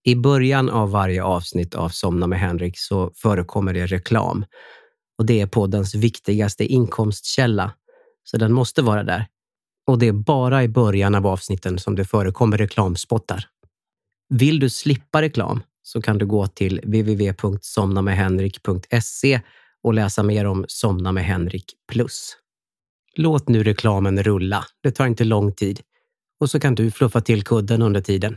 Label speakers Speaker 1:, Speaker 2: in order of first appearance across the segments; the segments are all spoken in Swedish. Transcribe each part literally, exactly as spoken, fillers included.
Speaker 1: I början av varje avsnitt av Somna med Henrik så förekommer det reklam. Och det är poddens viktigaste inkomstkälla. Så den måste vara där. Och det är bara i början av avsnitten som det förekommer reklamspottar. Vill du slippa reklam så kan du gå till w w w punkt somna med henrik punkt se och läsa mer om Somna med Henrik plus. Låt nu reklamen rulla. Det tar inte lång tid. Och så kan du fluffa till kudden under tiden.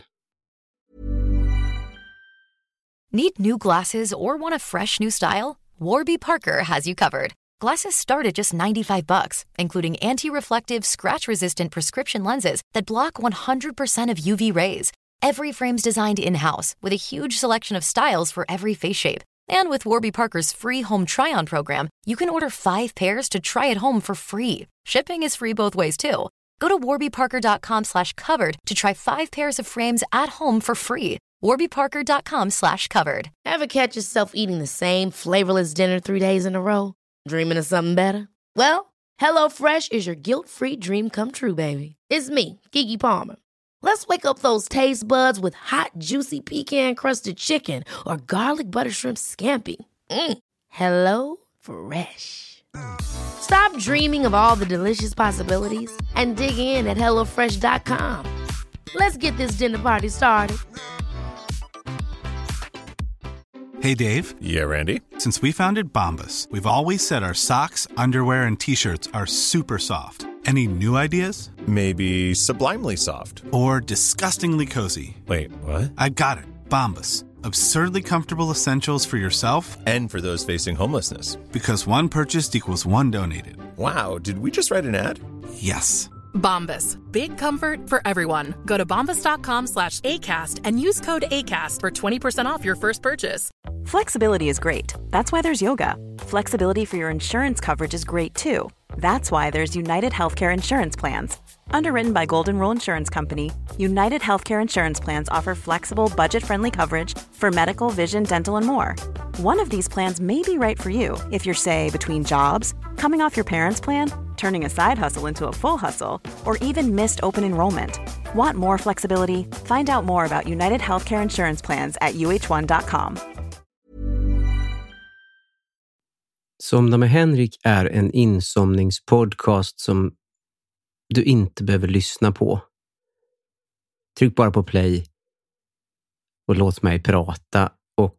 Speaker 2: Need new glasses or want a fresh new style? Warby Parker has you covered. Glasses start at just ninety-five bucks, including anti-reflective, scratch-resistant prescription lenses that block one hundred percent of U V rays. Every frame's designed in-house with a huge selection of styles for every face shape. And with Warby Parker's free home try-on program, you can order five pairs to try at home for free. Shipping is free both ways too. Go to warbyparker.com slash covered to try five pairs of frames at home for free. warbyparker.com slash covered.
Speaker 3: Ever catch yourself eating the same flavorless dinner three days in a row? Dreaming of something better? Well, HelloFresh is your guilt-free dream come true, baby. It's me, Keke Palmer. Let's wake up those taste buds with hot, juicy pecan-crusted chicken or garlic butter shrimp scampi. Mm. Hello Fresh. Stop dreaming of all the delicious possibilities and dig in at hello fresh dot com. Let's get this dinner party started.
Speaker 4: Hey, Dave.
Speaker 5: Yeah, Randy.
Speaker 4: Since we founded Bombas, we've always said our socks, underwear, and T-shirts are super soft. Any new ideas?
Speaker 5: Maybe sublimely soft.
Speaker 4: Or disgustingly cozy.
Speaker 5: Wait, what?
Speaker 4: I got it. Bombas. Absurdly comfortable essentials for yourself
Speaker 5: and for those facing homelessness.
Speaker 4: Because one purchased equals one donated.
Speaker 5: Wow, did we just write an ad?
Speaker 4: Yes.
Speaker 6: Bombas. Big comfort for everyone. Go to bombas.com slash ACAST and use code ACAST for twenty percent off your first purchase.
Speaker 7: Flexibility is great. That's why there's yoga. Flexibility for your insurance coverage is great too. That's why there's United Healthcare Insurance Plans. Underwritten by Golden Rule Insurance Company, United Healthcare Insurance Plans offer flexible, budget-friendly coverage for medical, vision, dental, and more. One of these plans may be right for you if you're, say, between jobs, coming off your parents' plan, turning a side hustle into a full hustle, or even missed open enrollment. Want more flexibility? Find out more about United Healthcare Insurance Plans at u h one dot com.
Speaker 1: Somna med Henrik är en insomningspodcast som du inte behöver lyssna på. Tryck bara på play och låt mig prata och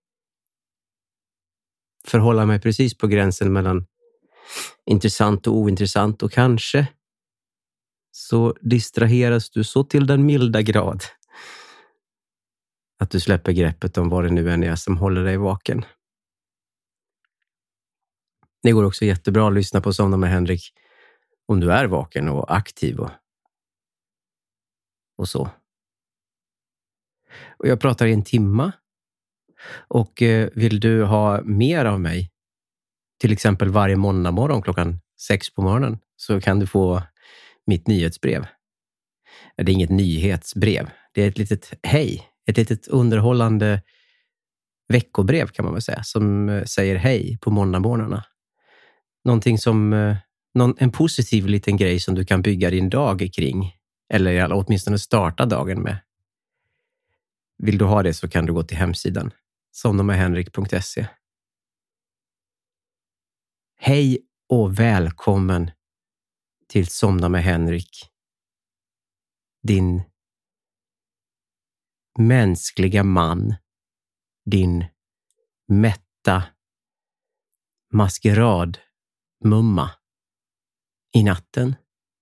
Speaker 1: förhålla mig precis på gränsen mellan intressant och ointressant, och kanske så distraheras du så till den milda grad att du släpper greppet om vad det nu än är som håller dig vaken. Det går också jättebra att lyssna på Somna med Henrik om du är vaken och aktiv och, och så. Och jag pratar i en timma. Och eh, vill du ha mer av mig, till exempel varje måndag morgon klockan sex på morgonen, så kan du få mitt nyhetsbrev. Det är inget nyhetsbrev. Det är ett litet hej. Ett litet underhållande veckobrev kan man väl säga, som säger hej på måndagmorgnarna. Någonting som, någon, en positiv liten grej som du kan bygga din dag kring. Eller åtminstone starta dagen med. Vill du ha det så kan du gå till hemsidan somna med henrik punkt se. Hej och välkommen till Somna med Henrik. Din mänskliga man. Din mätta maskerad mumma i natten.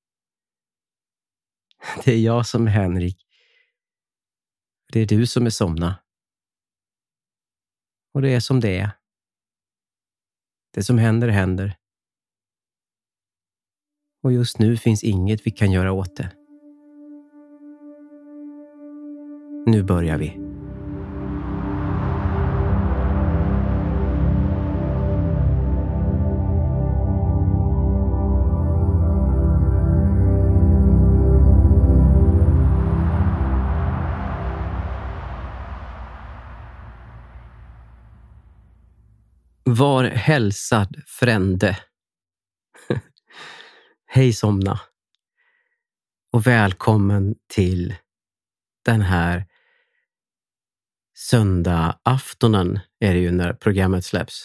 Speaker 1: Det är jag som är Henrik. Det är du som är Somna. Och det är som det är. Det som händer händer. Och just nu finns inget vi kan göra åt det. Nu börjar vi. Var hälsad, frände. Hej Somna. Och välkommen till den här söndag aftonen är det ju när programmet släpps.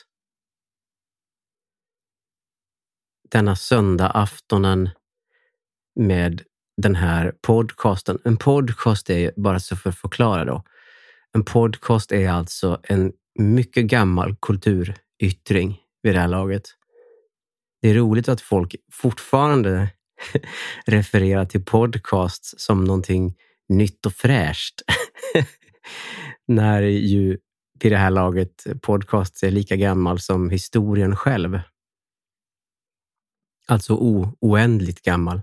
Speaker 1: Denna söndag aftonen med den här podcasten. En podcast är, bara så för att förklara då. En podcast är alltså en mycket gammal kulturyttring vid det här laget. Det är roligt att folk fortfarande refererar till podcast som någonting nytt och fräscht. När ju vid det här laget podcast är lika gammal som historien själv. Alltså o- oändligt gammal.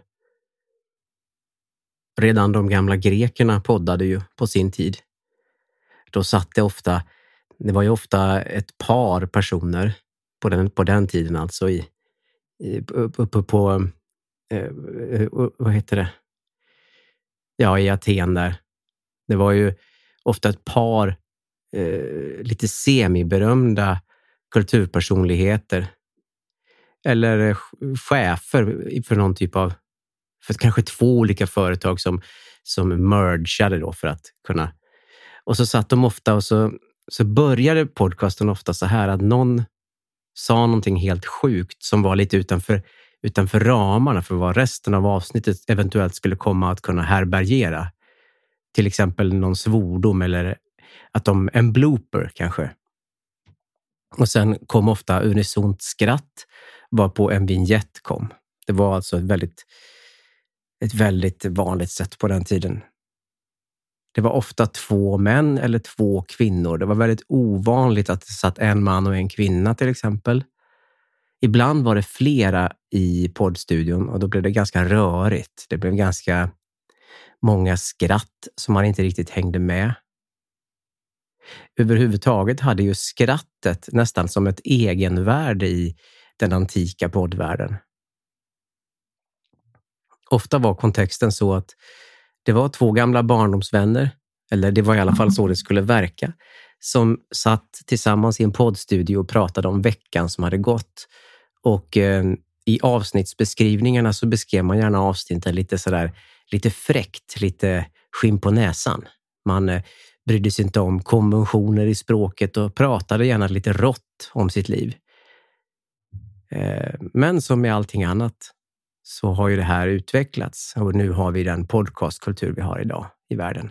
Speaker 1: Redan de gamla grekerna poddade ju på sin tid. Då satt det ofta, det var ju ofta ett par personer på den, på den tiden alltså i, i uppe på, på eh, vad heter det? Ja, i Aten där. Det var ju ofta ett par eh, lite semiberömda kulturpersonligheter eller chefer för någon typ av, för kanske två olika företag som, som mergeade då för att kunna. Och så satt de ofta och så, så började podcasten ofta så här att någon sa någonting helt sjukt som var lite utanför, utanför ramarna för vad resten av avsnittet eventuellt skulle komma att kunna härbärgera. Till exempel någon svordom eller att de, en blooper kanske. Och sen kom ofta unisont skratt var på en vignett kom. Det var alltså ett väldigt, ett väldigt vanligt sätt på den tiden. Det var ofta två män eller två kvinnor. Det var väldigt ovanligt att det satt en man och en kvinna till exempel. Ibland var det flera i poddstudion och då blev det ganska rörigt. Det blev ganska många skratt som man inte riktigt hängde med. Överhuvudtaget hade ju skrattet nästan som ett egenvärde i den antika poddvärlden. Ofta var kontexten så att det var två gamla barndomsvänner, eller det var i alla fall så det skulle verka, som satt tillsammans i en poddstudio och pratade om veckan som hade gått. Och eh, i avsnittsbeskrivningarna så beskrev man gärna avsnitten lite sådär, lite fräckt, lite skinn på näsan. Man eh, brydde sig inte om konventioner i språket och pratade gärna lite rått om sitt liv. Eh, men som med allting annat så har ju det här utvecklats och nu har vi den podcastkultur vi har idag i världen.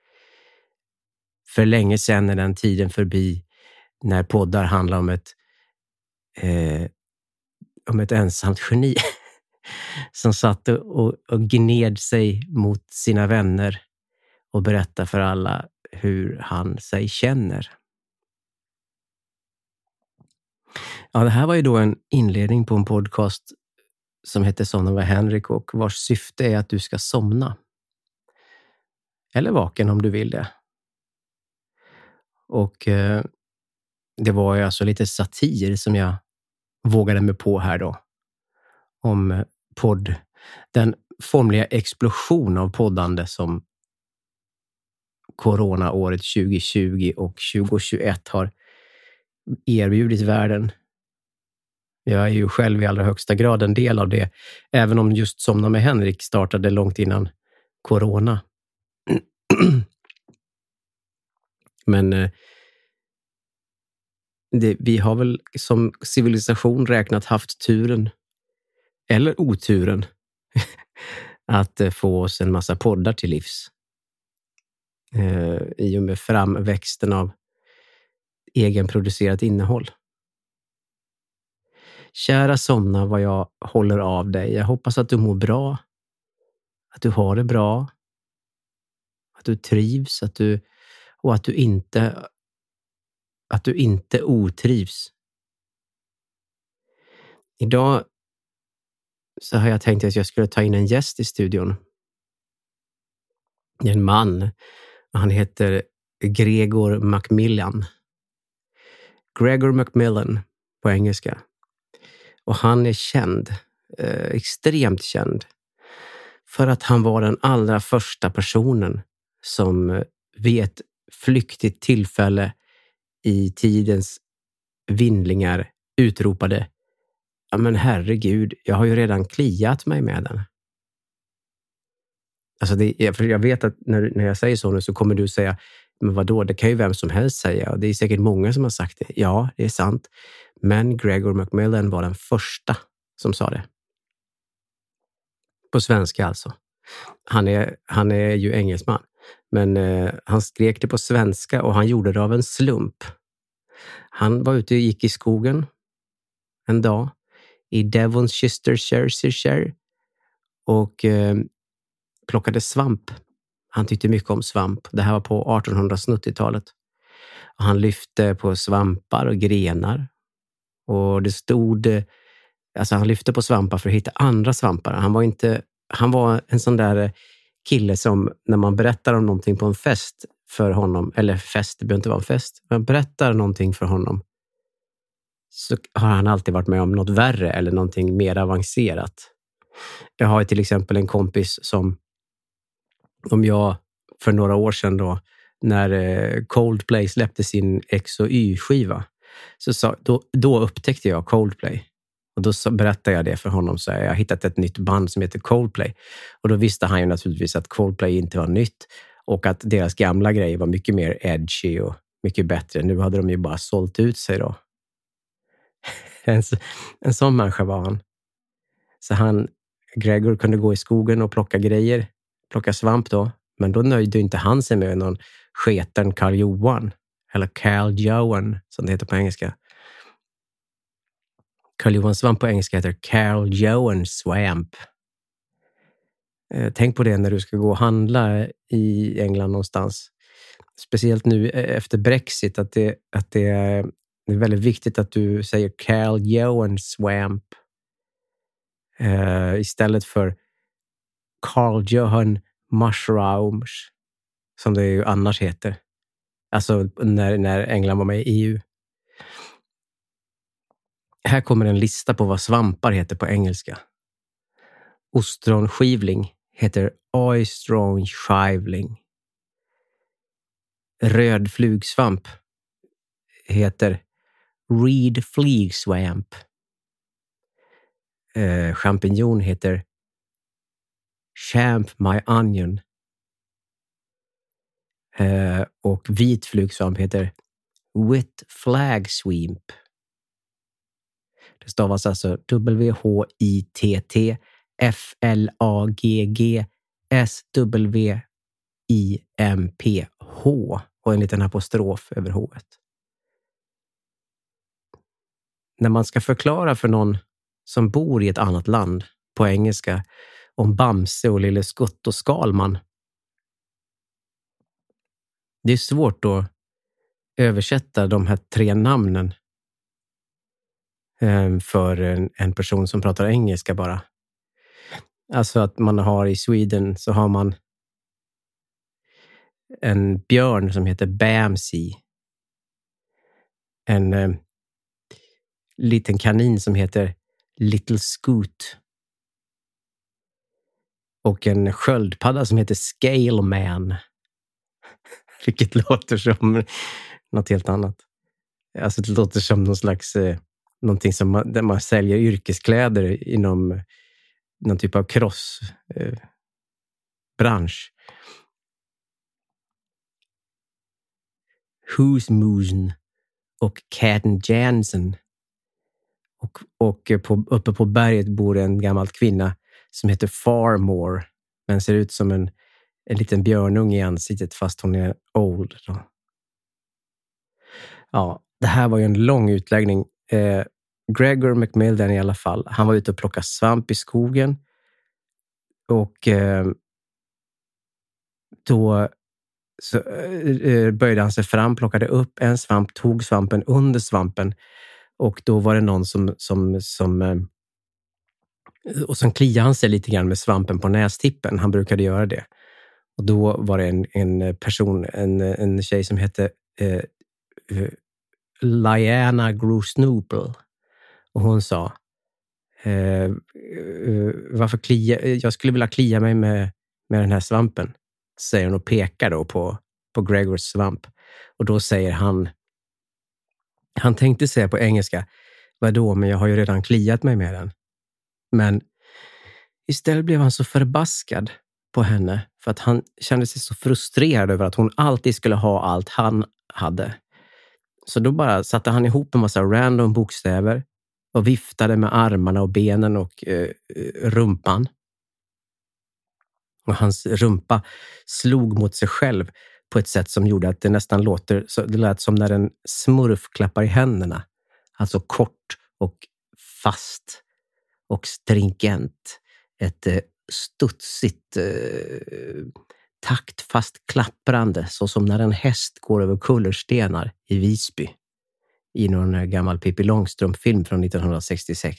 Speaker 1: För länge sedan är den tiden förbi när poddar handlar om ett eh, om ett ensamt geni som satt och, och gned sig mot sina vänner och berättade för alla hur han sig känner. Ja, det här var ju då en inledning på en podcast som heter Somna med Henrik och vars syfte är att du ska somna. Eller vaken om du vill det. Och eh, det var ju alltså lite satir som jag vågade mig på här då. Om podd. Den formliga explosion av poddande som coronaåret tjugo tjugo och tjugo tjugoett har erbjudit världen. Jag är ju själv i allra högsta grad en del av det. Även om just Somna med Henrik startade långt innan corona. Men eh, det, vi har väl som civilisation räknat haft turen eller oturen att eh, få oss en massa poddar till livs. Eh, I och med framväxten av egenproducerat innehåll. Kära Somna, vad jag håller av dig. Jag hoppas att du mår bra. Att du har det bra. Att du trivs. Att du, och att du inte att du inte otrivs. Idag så har jag tänkt att jag skulle ta in en gäst i studion. En man. Han heter Gregor Macmillan. Gregor Macmillan på engelska. Och han är känd, eh, extremt känd, för att han var den allra första personen som eh, vid ett flyktigt tillfälle i tidens vindlingar utropade: ja men herregud, jag har ju redan kliat mig med den. Alltså det, för jag vet att när, när jag säger så nu så kommer du säga: Men vadå, det kan ju vem som helst säga. Och det är säkert många som har sagt det. Ja, det är sant. Men Gregor Macmillan var den första som sa det. På svenska alltså. Han är, han är ju engelsman. Men eh, han skrek det på svenska och han gjorde det av en slump. Han var ute och gick i skogen en dag i Devonshire och eh, plockade svamp. Han tyckte mycket om svamp. Det här var på artonhundrasnittiotalet. Han lyfte på svampar och grenar. Och det stod... Alltså han lyfte på svampar för att hitta andra svampar. Han var inte... Han var en sån där kille som när man berättar om någonting på en fest för honom, eller fest, det behöver inte vara en fest. Man berättar någonting för honom så har han alltid varit med om något värre eller någonting mer avancerat. Jag har till exempel en kompis som, om jag för några år sedan då, när Coldplay släppte sin X och Y-skiva, så sa, då, då upptäckte jag Coldplay. Och då så berättade jag det för honom, så jag har hittat ett nytt band som heter Coldplay. Och då visste han ju naturligtvis att Coldplay inte var nytt och att deras gamla grejer var mycket mer edgy och mycket bättre. Nu hade de ju bara sålt ut sig då. En, en sån människa var han. Så han, Gregor, kunde gå i skogen och plocka grejer, plocka svamp då. Men då nöjde inte han sig med någon sketen Karl Johan, eller Carl Johan som det heter på engelska. Karl Johan svamp på engelska heter Carl Johan Swamp. Tänk på det när du ska gå och handla i England någonstans. Speciellt nu efter Brexit, att det, att det är väldigt viktigt att du säger Carl Johan Swamp uh, istället för Carl Johan Mushrooms, som det ju annars heter. Alltså när, när England var med i E U. Här kommer en lista på vad svampar heter på engelska. Ostronskivling heter oysterskivling. Röd flugsvamp heter reed flegswamp. Eh, champinjon heter champ my onion. Eh, och vit flugsvamp heter wit flagswamp. Det stavas alltså W H I T T F L A G G S W I M P H och en liten apostrof över H-et. När man ska förklara för någon som bor i ett annat land på engelska om Bamse och Lille Skutt och Skalman, det är svårt att översätta de här tre namnen för en, en person som pratar engelska bara. Alltså att man har i Sweden så har man en björn som heter Bamsey. En eh, liten kanin som heter Little Scoot. Och en sköldpadda som heter Scale Man. Vilket låter som något helt annat. Alltså det låter som någon slags eh, någonting som man, där man säljer yrkeskläder inom någon typ av crossbransch. Eh, Husmusen och Katten Jansen. Och, och på, uppe på berget bor en gammal kvinna som heter Farmore. Men ser ut som en, en liten björnunge i ansiktet fast hon är old. Då. Ja, det här var ju en lång utläggning. Eh, Gregor Macmillan i alla fall. Han var ute och plockade svamp i skogen. Och eh, då så, eh, böjde han sig fram, plockade upp en svamp, tog svampen under svampen. Och då var det någon som... som, som eh, och sen kliade han sig lite grann med svampen på nästippen. Han brukade göra det. Och då var det en, en person, en, en tjej som hette eh, eh, Liana Grosnople. Och hon sa eh, eh, varför klia, jag skulle vilja klia mig med, med den här svampen, säger hon och pekar då på, på Gregors svamp. Och då säger han, han tänkte säga på engelska, vadå, men jag har ju redan kliat mig med den. Men istället blev han så förbaskad på henne För att han kände sig så frustrerad över att hon alltid skulle ha allt han hade. Så då bara satte han ihop en massa random bokstäver och viftade med armarna och benen och eh, rumpan. Och hans rumpa slog mot sig själv på ett sätt som gjorde att det nästan låter, så det lät som när en smurf klappar i händerna. Alltså kort och fast och stringent. Ett eh, studsigt, eh, taktfast klapprande, så som när en häst går över kullerstenar i Visby i någon gammal Pippi Långstrump-film från nittonhundrasextiosex.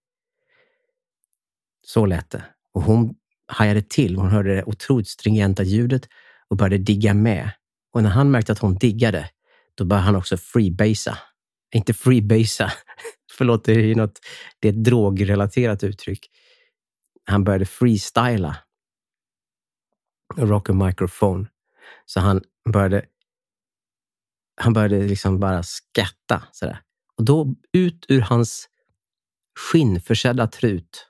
Speaker 1: Så lät det. Och hon hajade till. Hon hörde det otroligt stringenta ljudet och började digga med. Och när han märkte att hon diggade, då började han också freebasa. Inte freebasa. Förlåt, det är något, det är ett drogrelaterat uttryck. Han började freestyla. Rock a microphone. Så han började han började liksom bara skatta sådär. Och då ut ur hans skinnförsedda trut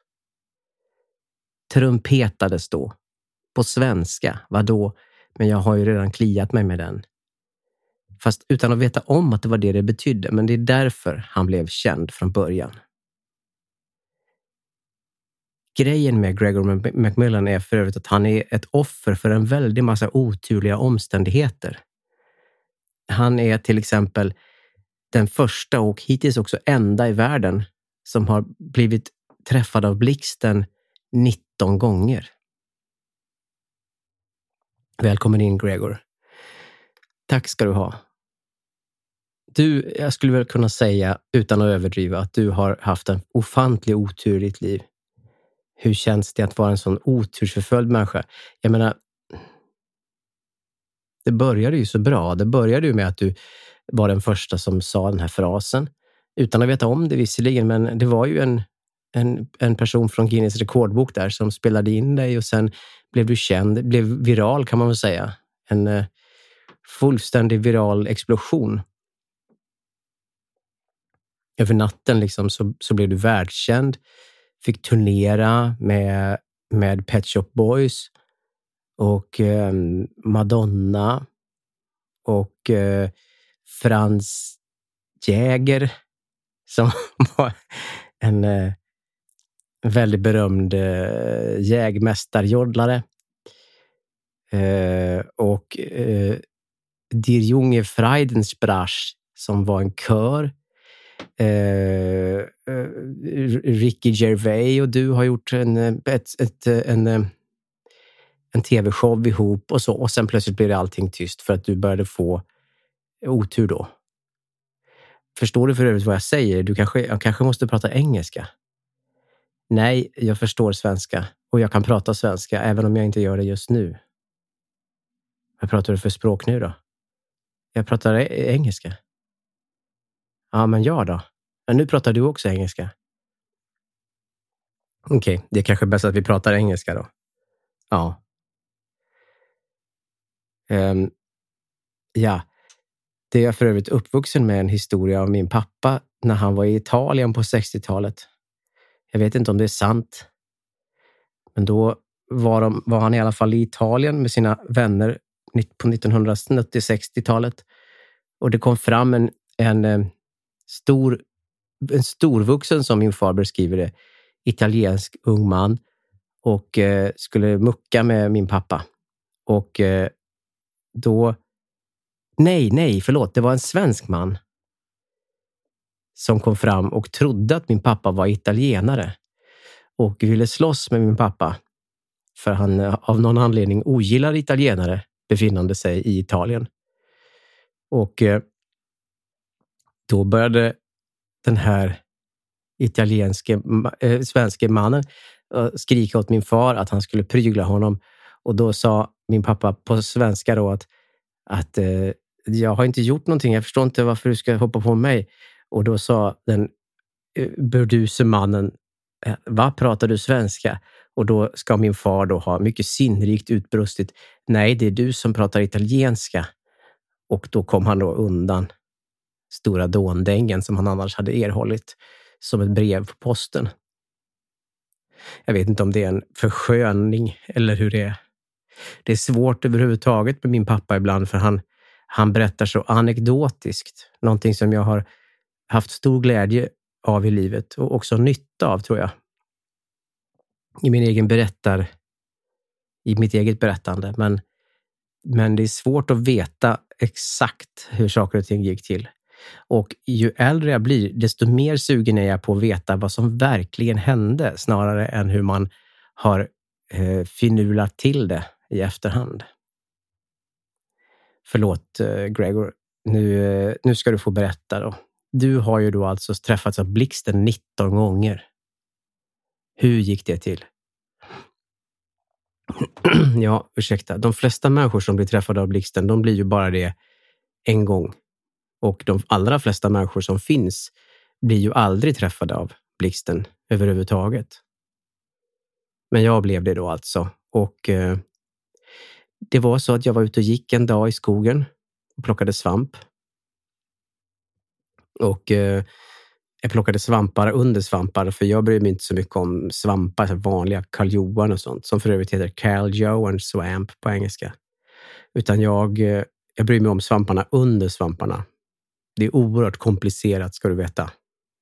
Speaker 1: trumpetades då på svenska. Vadå? Men jag har ju redan kliat mig med den. Fast utan att veta om att det var det det betydde. Men det är därför han blev känd från början. Grejen med Gregor Macmillan är för övrigt att han är ett offer för en väldig massa oturliga omständigheter. Han är till exempel den första och hittills också enda i världen som har blivit träffad av blixten nitton gånger. Välkommen in, Gregor. Tack ska du ha. Du, jag skulle väl kunna säga utan att överdriva att du har haft en ofantlig otur i ditt liv. Hur känns det att vara en sån otursförföljd människa? Jag menar, det började ju så bra. Det började ju med att du var den första som sa den här frasen. Utan att veta om det visserligen, men det var ju en, en, en person från Guinness rekordbok där som spelade in dig och sen blev du känd, blev viral kan man väl säga. En eh, fullständig viral explosion. Över natten liksom så, så blev du världskänd. Fick turnera med, med Pet Shop Boys och eh, Madonna och eh, Frans Jäger som var en eh, väldigt berömd eh, jägmästarjodlare eh, och eh, Die Junge Freidensbrach som var en kör. Uh, uh, Ricky Gervais och du har gjort en, ett, ett, en, en tv-show ihop och så, och sen plötsligt blir det allting tyst för att du började få otur då. Förstår du för övrigt vad jag säger? Du kanske, jag kanske måste prata engelska. Nej, jag förstår svenska och jag kan prata svenska även om jag inte gör det just nu. Vad pratar du för språk nu då? Jag pratar engelska. Ja, men ja då. Men nu pratar du också engelska. Okej, okay, det är kanske bäst att vi pratar engelska då. Ja. Um, ja. Det är jag för övrigt uppvuxen med en historia av min pappa när han var i Italien på sextiotalet. Jag vet inte om det är sant. Men då var, de, var han i alla fall i Italien med sina vänner på nittonhundrasextiotalet. Och det kom fram en, en stor, en storvuxen, som min far beskriver det, italiensk ung man och eh, skulle mucka med min pappa. Och eh, då nej, nej, förlåt, det var en svensk man som kom fram och trodde att min pappa var italienare och ville slåss med min pappa för han av någon anledning ogillar italienare befinnande sig i Italien. Och eh, då började den här italienske äh, svenske mannen äh, skrika åt min far att han skulle prygla honom. Och då sa min pappa på svenska då att, att äh, jag har inte gjort någonting. Jag förstår inte varför du ska hoppa på mig. Och då sa den äh, burduse mannen, äh, vad pratar du svenska? Och då ska min far då ha mycket sinnrikt utbrustit. Nej, det är du som pratar italienska. Och då kom han då undan stora dåndängen som han annars hade erhållit som ett brev på posten. Jag vet inte om det är en försköning eller hur det är. Det är svårt överhuvudtaget med min pappa ibland, för han, han berättar så anekdotiskt. Någonting som jag har haft stor glädje av i livet och också nytta av, tror jag. I min egen berättar, i mitt eget berättande. Men, men det är svårt att veta exakt hur saker och ting gick till. Och ju äldre jag blir, desto mer sugen är jag på att veta vad som verkligen hände, snarare än hur man har eh, finulat till det i efterhand. Förlåt eh, Gregor, nu, eh, nu ska du få berätta då. Du har ju då alltså träffats av blixten nitton gånger. Hur gick det till? Ja, ursäkta. De flesta människor som blir träffade av blixten, de blir ju bara det en gång. Och de allra flesta människor som finns blir ju aldrig träffade av blixten överhuvudtaget. Men jag blev det då alltså. Och eh, det var så att jag var ute och gick en dag i skogen och plockade svamp. Och eh, jag plockade svampar under svampar, för jag bryr mig inte så mycket om svampar, så vanliga Karl Johan och sånt, som för övrigt heter Karl Johan Swamp på engelska. Utan jag, eh, jag bryr mig om svamparna under svamparna. Det är oerhört komplicerat, ska du veta.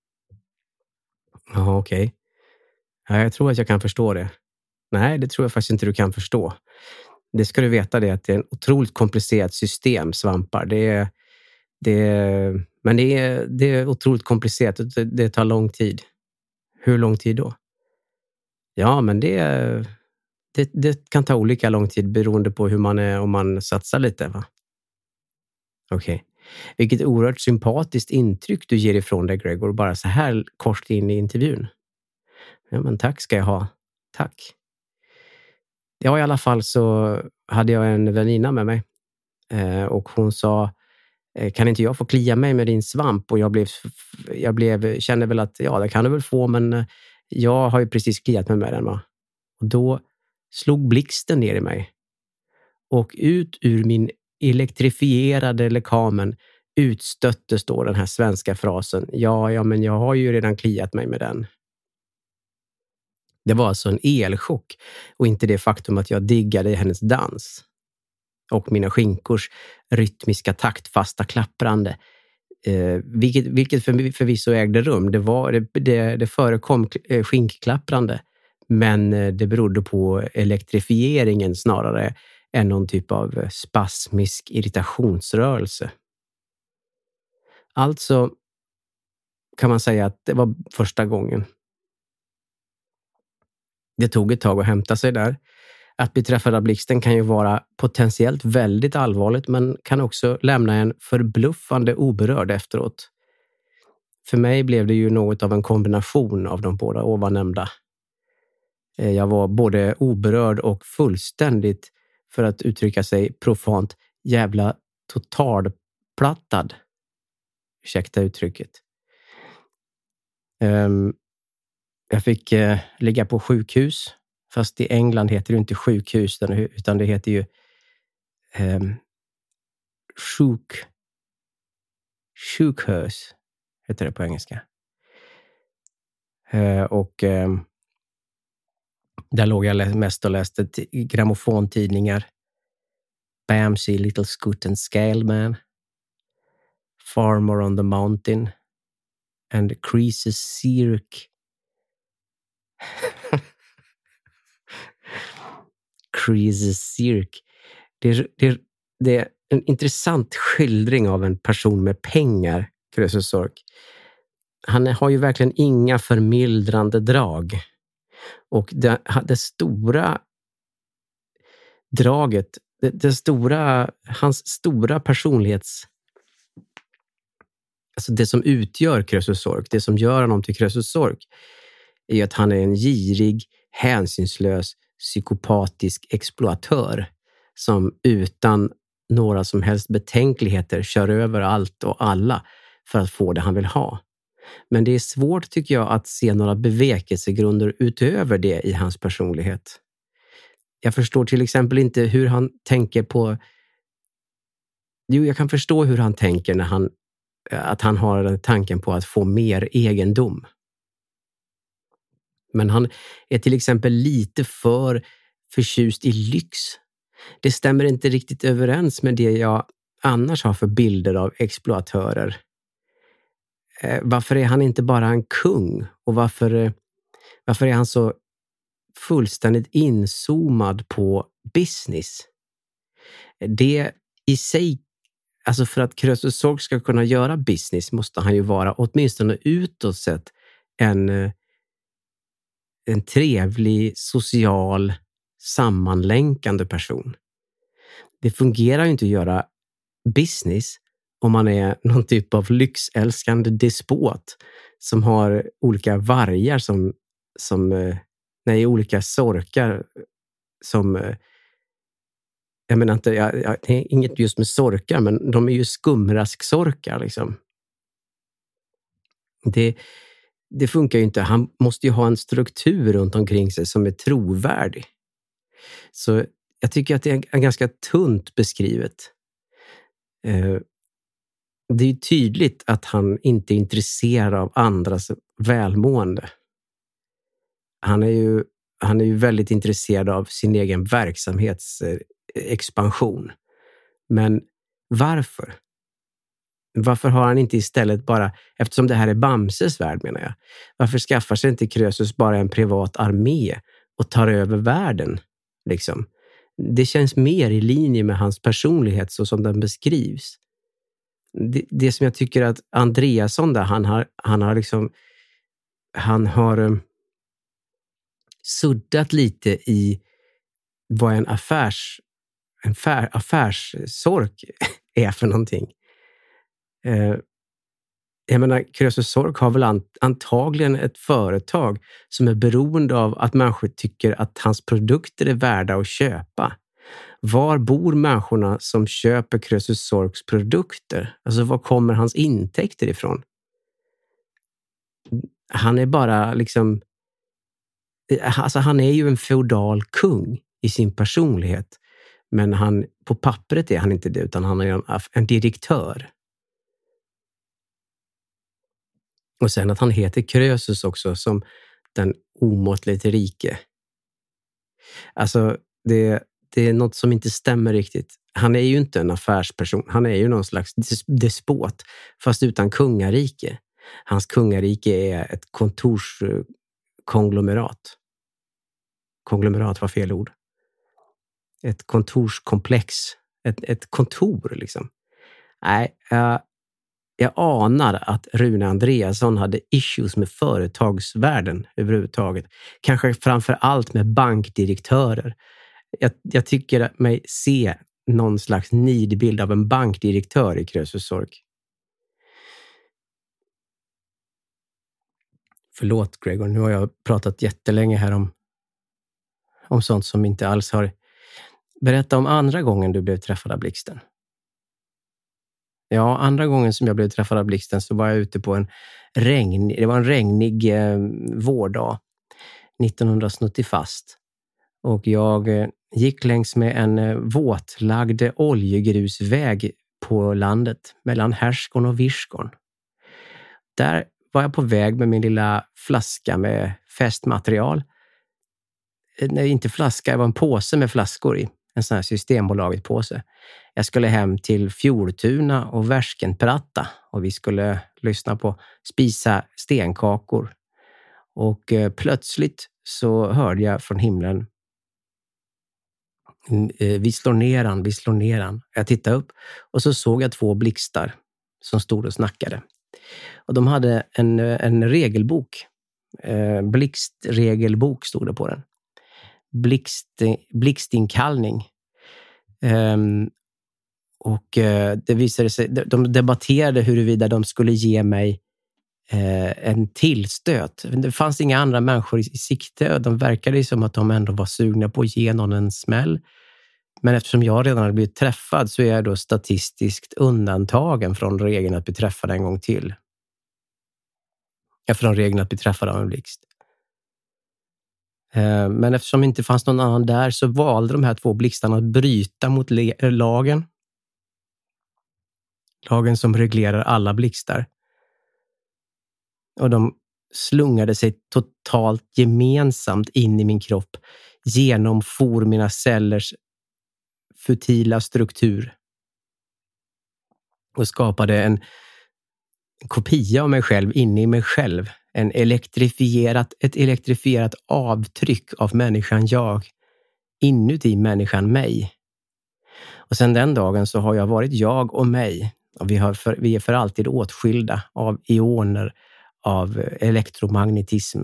Speaker 1: Ja, okej. Okay. Ja, jag tror att jag kan förstå det. Nej, det tror jag faktiskt inte du kan förstå. Det ska du veta, det att det är ett otroligt komplicerat system, svampar. Det är, det är, men det är, det är otroligt komplicerat. Det, det tar lång tid. Hur lång tid då? Ja, men det, det, det kan ta olika lång tid beroende på hur man är, om man satsar lite, va? Okej. Okay. Vilket oerhört sympatiskt intryck du ger ifrån dig, Gregor, bara så här kort in i intervjun. Ja, men tack ska jag ha. Tack. Ja, i alla fall så hade jag en väninna med mig. Eh, och hon sa, kan inte jag få klia mig med din svamp? Och jag blev, jag blev, kände väl att, ja, det kan du väl få, men jag har ju precis kliat mig med den, va? Och då slog blixten ner i mig. Och ut ur min elektrifierade lekamen utstöttes då den här svenska frasen: ja, ja, men jag har ju redan kliat mig med den. Det var alltså en elchock, och inte det faktum att jag diggade hennes dans och mina skinkors rytmiska taktfasta klapprande, eh, vilket, vilket för, förvisso ägde rum. Det, var, det, det, det förekom skinkklapprande, men det berodde på elektrifieringen snarare än någon typ av spasmisk irritationsrörelse. Alltså kan man säga att det var första gången. Det tog ett tag att hämta sig där. Att bli träffad av blixten kan ju vara potentiellt väldigt allvarligt, men kan också lämna en förbluffande oberörd efteråt. För mig blev det ju något av en kombination av de båda ovannämnda. Jag var både oberörd och fullständigt, för att uttrycka sig profant, jävla totalplattad. Ursäkta uttrycket. Um, jag fick uh, ligga på sjukhus. Fast i England heter det inte sjukhus, utan det heter ju um, sjuk. Sjukhus heter det på engelska. Uh, och um, där låg jag mest och läste t- grammofontidningar. Bamsey, Little Scoot and Scale Man, Farmer on the Mountain, and Creases Cirque. Creases Cirque. Det är, det, är, det är en intressant skildring av en person med pengar, Krösus Sork. Han har ju verkligen inga förmildrande drag. Och det, det stora draget, det, det stora, hans stora personlighets, alltså det som utgör Krösus Sork, det som gör honom till Krösus Sork, är att han är en girig, hänsynslös, psykopatisk exploatör som utan några som helst betänkligheter kör över allt och alla för att få det han vill ha. Men det är svårt, tycker jag, att se några bevekelsegrunder utöver det i hans personlighet. Jag förstår till exempel inte hur han tänker på... Jo, jag kan förstå hur han tänker när han, att han har tanken på att få mer egendom. Men han är till exempel lite för förtjust i lyx det stämmer inte riktigt överens med det jag annars har för bilder av exploatörer. Eh, varför är han inte bara en kung? Och varför, eh, varför är han så fullständigt inzoomad på business? Det i sig, alltså för att Krösus Sork ska kunna göra business måste han ju vara åtminstone utåt sett en, en trevlig, social, sammanlänkande person. Det fungerar ju inte att göra business om man är någon typ av lyxälskande despot som har olika vargar som, som nej, olika sorkar som, jag menar inte, jag, jag, det är inget just med sorkar, men de är ju skumrasksorkar liksom. Det, det funkar ju inte. Han måste ju ha en struktur runt omkring sig som är trovärdig. Så jag tycker att det är ganska tunt beskrivet. Det är tydligt att han inte är intresserad av andras välmående. Han är ju, han är ju väldigt intresserad av sin egen verksamhetsexpansion. Men varför? Varför har han inte istället bara, eftersom det här är Bamses värld menar jag, varför skaffar sig inte Krösus bara en privat armé och tar över världen? Liksom? Det känns mer i linje med hans personlighet så som den beskrivs. Det, det som jag tycker att Andreasson där, han har, han har liksom, han har um, suddat lite i vad en affärs, en fär, affärssork är för någonting. Uh, jag menar, Krösus Sork har väl ant, antagligen ett företag som är beroende av att människor tycker att hans produkter är värda att köpa. Var bor människorna som köper Krösus Sorks produkter? Alltså, var kommer hans intäkter ifrån? Han är bara liksom, alltså han är ju en feodal kung i sin personlighet. Men han, på pappret är han inte det, utan han är en, en direktör. Och sen att han heter Krösus också, som den omåttligt rike. Alltså, det, det är något som inte stämmer riktigt. Han är ju inte en affärsperson. Han är ju någon slags despot, fast utan kungarike. Hans kungarike är ett kontorskonglomerat. Konglomerat var fel ord. Ett kontorskomplex. Ett, ett kontor liksom. Nej, jag, jag anar att Rune Andreasson hade issues med företagsvärlden överhuvudtaget. Kanske framför allt med bankdirektörer. Jag, jag tycker mig se någon slags nidbild av en bankdirektör i Krösus Sork. Förlåt Gregor, nu har jag pratat jättelänge här om, om sånt som inte alls har... Berätta om andra gången du blev träffad av blixten. Ja, andra gången som jag blev träffad av blixten så var jag ute på en regn, det var en regnig eh, vårdag nittonhundrasnuttiofast. Och jag eh, gick längs med en eh, våtlagd oljegrusväg på landet mellan Härskon och Virskon. Där var jag på väg med min lilla flaska med fästmaterial. Nej, inte flaska, det var en påse med flaskor i. En sån här Systembolaget påse. Jag skulle hem till Fjordtuna och Värskenpratta och vi skulle lyssna på spisa stenkakor. Och eh, plötsligt så hörde jag från himlen: vi slår ner han, vi slår ner han. Jag tittade upp och så såg jag två blixtar som stod och snackade. Och de hade en, en regelbok. Eh, blixtregelbok stod det på den. Blixt, blixtinkallning. Um, och uh, det visade sig, de debatterade huruvida de skulle ge mig uh, en tillstöt. Det fanns inga andra människor i, i sikte. De verkade som att de ändå var sugna på att ge någon en smäll. Men eftersom jag redan hade blivit träffad så är jag då statistiskt undantagen från regeln att bli träffad en gång till. Ja, från regeln att bli träffad av en blixt. Men eftersom det inte fanns någon annan där så valde de här två blixtarna att bryta mot le- lagen. Lagen som reglerar alla blixtar. Och de slungade sig totalt gemensamt in i min kropp. Genomfor mina cellers futila struktur. Och skapade en kopia av mig själv inne i mig själv. En elektrifierat, ett elektrifierat avtryck av människan jag inuti människan mig. Och sedan den dagen så har jag varit jag och mig. Och vi, har för, vi är för alltid åtskilda av ioner av elektromagnetism.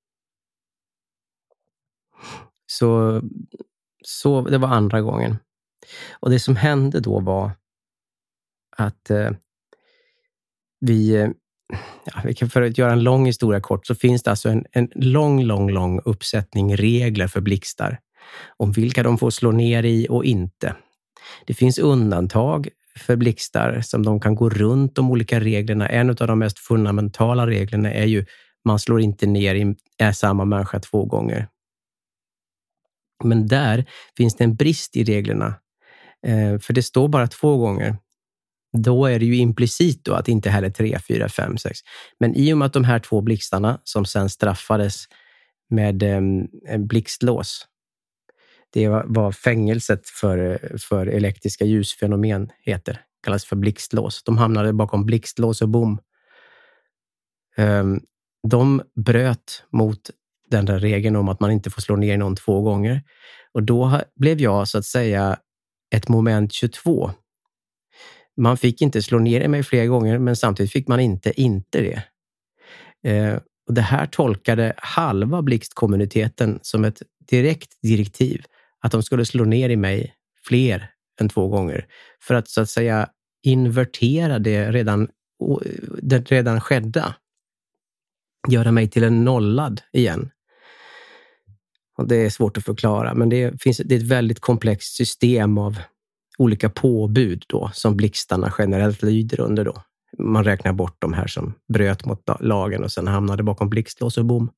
Speaker 1: Så, så det var andra gången. Och det som hände då var att eh, vi, ja, vi kan för att göra en lång historia kort, så finns det alltså en, en lång, lång, lång uppsättning regler för blixtar. Om vilka de får slå ner i och inte. Det finns undantag för blixtar som de kan gå runt de olika reglerna. En av de mest fundamentala reglerna är ju man slår inte ner i är samma människa två gånger. Men där finns det en brist i reglerna. Eh, för det står bara två gånger. Då är det ju implicit då att inte heller tre, fyra, fem, sex. Men i och med att de här två blixtarna som sen straffades med eh, en blixtlås. Det var, var fängelset för, för elektriska ljusfenomen heter. Kallas för blixtlås. De hamnade bakom blixtlås och bom. Eh, de bröt mot den där regeln om att man inte får slå ner någon två gånger. Och då blev jag så att säga ett moment tjugotvå. Man fick inte slå ner mig fler gånger, men samtidigt fick man inte inte det. Eh, och det här tolkade halva blixtkommuniteten som ett direkt direktiv att de skulle slå ner i mig fler än två gånger. För att så att säga invertera det redan, det redan skedda. Göra mig till en nollad igen. Och det är svårt att förklara, men det finns det är ett väldigt komplext system av olika påbud då som blixtarna generellt lyder under då. Man räknar bort de här som bröt mot lagen och sen hamnade bakom blixtlås och bom.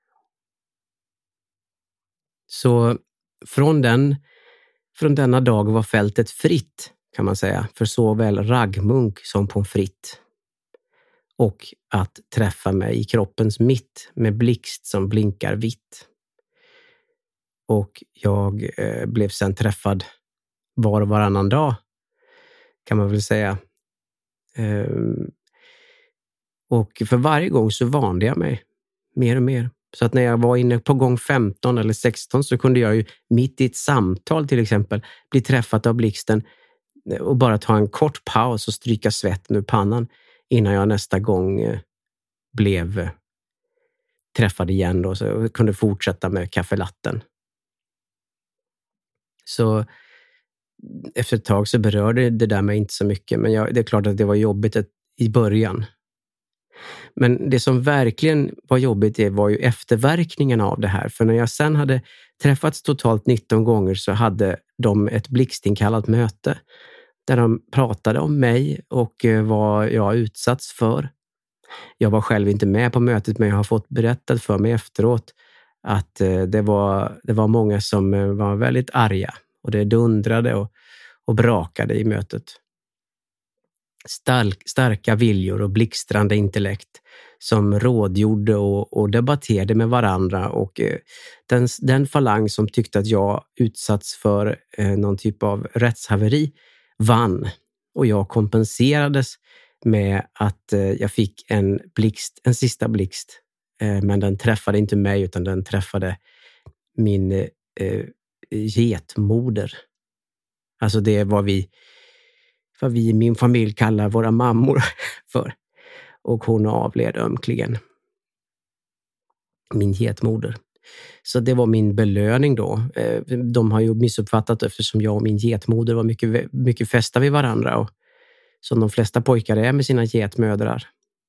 Speaker 1: Så från den från denna dag var fältet fritt, kan man säga, för såväl raggmunk som pommes frites. Och att träffa mig i kroppens mitt med blixt som blinkar vitt. Och jag eh, blev sen träffad var och varannan dag, kan man väl säga. Eh, och för varje gång så vande jag mig mer och mer. Så att när jag var inne på gång femton eller sexton så kunde jag ju mitt i ett samtal till exempel bli träffad av blixten och bara ta en kort paus och stryka svetten ur pannan innan jag nästa gång eh, blev eh, träffad igen då, så jag kunde fortsätta med kaffelatten. Så efter ett tag så berörde det där mig inte så mycket, men jag, det är klart att det var jobbigt ett, i början. Men det som verkligen var jobbigt det var ju efterverkningen av det här. För när jag sen hade träffats totalt nitton gånger så hade de ett blixtinkallat möte där de pratade om mig och vad jag utsatts för. Jag var själv inte med på mötet, men jag har fått berättat för mig efteråt att det var, det var många som var väldigt arga och det dundrade och, och brakade i mötet. Stark, starka viljor och blixtrande intellekt som rådgjorde och, och debatterade med varandra, och eh, den, den falang som tyckte att jag utsatts för eh, någon typ av rättshaveri vann, och jag kompenserades med att eh, jag fick en blixt, en sista blixt, eh, men den träffade inte mig utan den träffade min eh, getmoder. Alltså det var vi vad vi i min familj kallar våra mammor för. Och hon avled ömkligen. Min getmoder. Så det var min belöning då. De har ju missuppfattat eftersom jag och min getmoder var mycket, mycket fästa vid varandra. Och som de flesta pojkar är med sina getmödrar.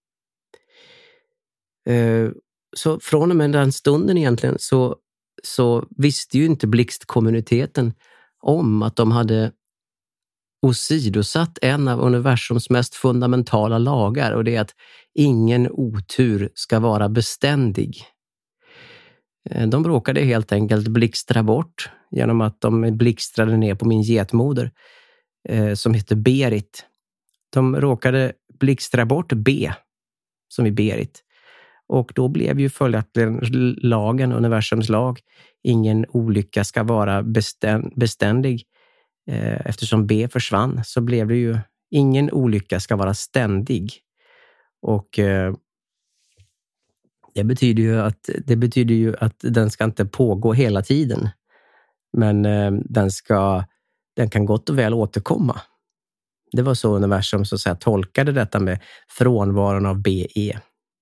Speaker 1: Så från och med den stunden egentligen så, så visste ju inte blixtkommuniteten om att de hade åsidosatt en av universums mest fundamentala lagar, och det är att ingen otur ska vara beständig. De råkade helt enkelt blixtra bort genom att de blixtrade ner på min getmoder eh, som heter Berit. De råkade blixtra bort B som i Berit. Och då blev ju följaktligen lagen, universums lag, ingen olycka ska vara beständig. Eh, eftersom B försvann så blev det ju ingen olycka ska vara ständig. Och eh, det betyder ju att det betyder ju att den ska inte pågå hela tiden. Men eh, den ska den kan gott och väl återkomma. Det var så universum så att säga tolkade detta med frånvaron av B E.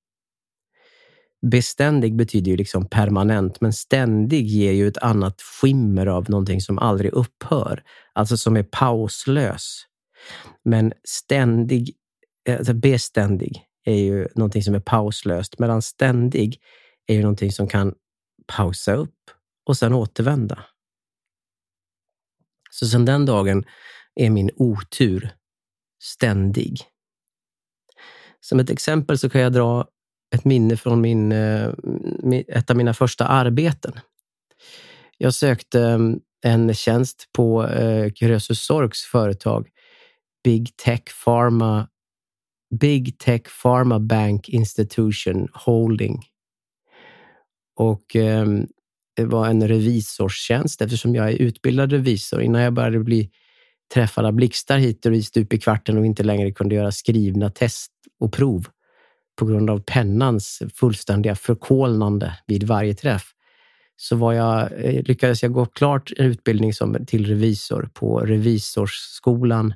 Speaker 1: Beständig betyder ju liksom permanent, men ständig ger ju ett annat skimmer av någonting som aldrig upphör. Alltså som är pauslös. Men ständig, alltså beständig är ju någonting som är pauslöst, medan ständig är ju någonting som kan pausa upp och sen återvända. Så sedan den dagen är min otur ständig. Som ett exempel så kan jag dra ett minne från min, ett av mina första arbeten. Jag sökte en tjänst på Krösus Sorks företag Big Tech Pharma Big Tech Pharma Bank Institution Holding. Och eh, det var en revisorstjänst eftersom jag är utbildad revisor. Innan jag började bli träffad av blixtar hit och dit upp i kvarten och inte längre kunde göra skrivna test och prov på grund av pennans fullständiga förkolnande vid varje träff, så var jag, lyckades jag gå klart en utbildning som till revisor på revisorsskolan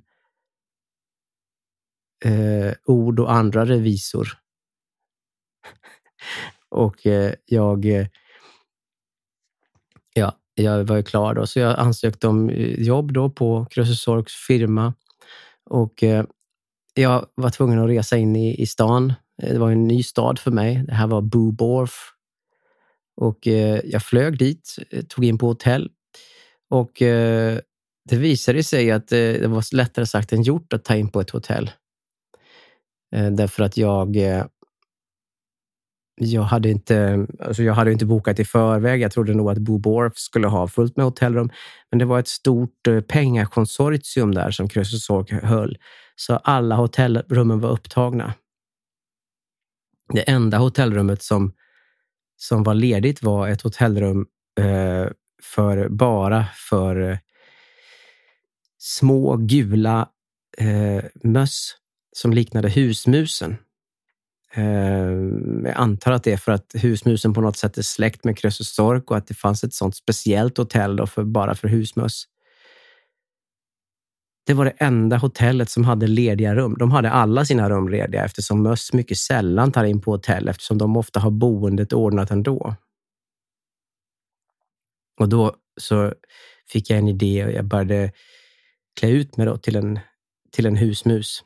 Speaker 1: eh, ord och andra revisor. och eh, jag eh, ja, jag var ju klar då, så jag ansökte om jobb då på Krösus Sorks firma och eh, jag var tvungen att resa in i, i stan. Det var en ny stad för mig. Det här var Boborf. Och eh, jag flög dit, tog in på hotell. Och eh, det visade sig att eh, det var lättare sagt än gjort att ta in på ett hotell. Eh, därför att jag eh, jag hade inte alltså jag hade inte bokat i förväg. Jag trodde nog att Boborf skulle ha fullt med hotellrum. Men det var ett stort eh, pengakonsortium där som Krösus Sork höll. Så alla hotellrummen var upptagna. Det enda hotellrummet som, som var ledigt var ett hotellrum eh, för, bara för eh, små gula eh, möss som liknade husmusen. Eh, jag antar att det är för att husmusen på något sätt är släkt med Krösus Sork och att det fanns ett sånt speciellt hotell då för, bara för husmöss. Det var det enda hotellet som hade lediga rum. De hade alla sina rum lediga eftersom möss mycket sällan tar in på hotell eftersom de ofta har boendet ordnat ändå. Och då så fick jag en idé och jag började klä ut mig då till en, till en husmus.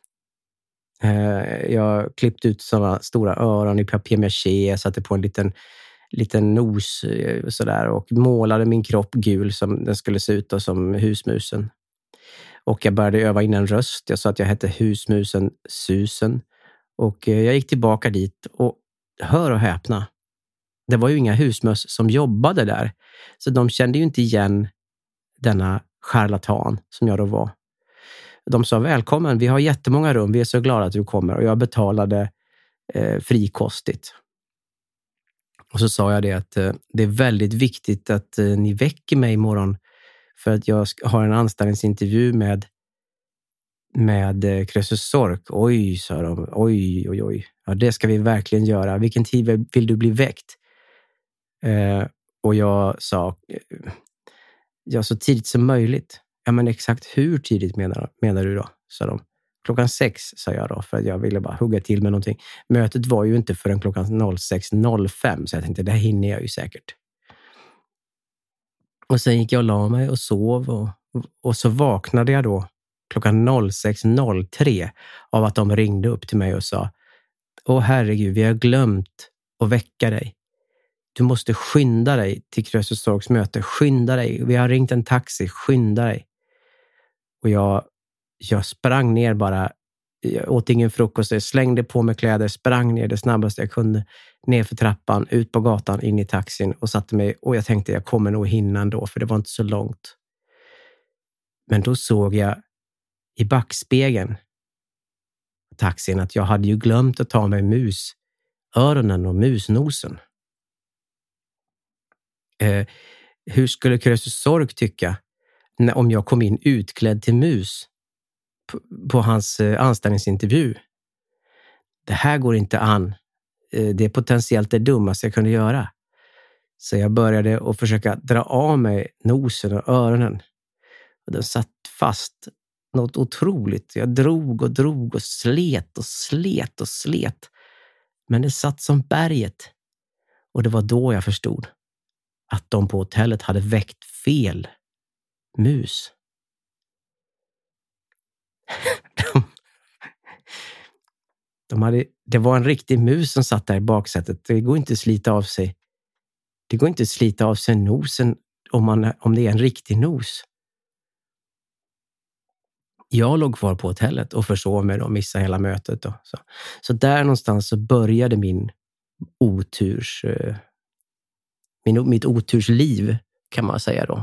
Speaker 1: Jag klippte ut sådana stora öron i papier-mâché, jag satte på en liten, liten nos och, sådär, och målade min kropp gul som den skulle se ut då, som husmusen. Och jag började öva in en röst. Jag sa att jag hette husmusen Susen. Och jag gick tillbaka dit och hör och häpna. Det var ju inga husmöss som jobbade där. Så de kände ju inte igen denna charlatan som jag då var. De sa välkommen, vi har jättemånga rum, vi är så glada att du kommer. Och jag betalade eh, frikostigt. Och så sa jag det att eh, det är väldigt viktigt att eh, ni väcker mig imorgon. För att jag har en anställningsintervju med med Krösus Sork. Oj, sa de. Oj, oj, oj. Ja, det ska vi verkligen göra. Vilken tid vill du bli väckt? Eh, och jag sa ja, så tidigt som möjligt. Ja, men exakt hur tidigt menar, menar du då? Sa de. Klockan sex, sa jag då. För att jag ville bara hugga till med någonting. Mötet var ju inte förrän klockan sex noll fem. Så jag tänkte, det hinner jag ju säkert. Och sen gick jag och la mig och sov. Och, och så vaknade jag då klockan sex noll tre av att de ringde upp till mig och sa: åh herregud, vi har glömt att väcka dig. Du måste skynda dig till Krösus Sorks möte. Skynda dig. Vi har ringt en taxi. Skynda dig. Och jag, jag sprang ner bara. Jag åt ingen frukost. Jag slängde på mig kläder. Sprang ner det snabbaste jag kunde. Ner för trappan. Ut på gatan. In i taxin. Och satte mig. Och jag tänkte jag kommer nog hinna ändå. För det var inte så långt. Men då såg jag i backspegeln taxin att jag hade ju glömt att ta mig mus. Öronen och musnosen. Eh, hur skulle Krösus Sork tycka när, om jag kom in utklädd till mus på, på hans eh, anställningsintervju. Det här går inte an. Eh, det är potentiellt det dummaste jag kunde göra. Så jag började att försöka dra av mig nosen och öronen. Och den satt fast något otroligt. Jag drog och drog och slet och slet och slet. Men det satt som berget. Och det var då jag förstod att de på hotellet hade väckt fel mus. de, de hade, det var en riktig mus som satt där i baksätet. Det går inte att slita av sig. Det går inte att slita av sig nosen om, man, om det är en riktig nos. Jag låg kvar på hotellet och försov mig och missade hela mötet. Då. Så, så där någonstans så började min oturs, eh, min, mitt otursliv kan man säga då.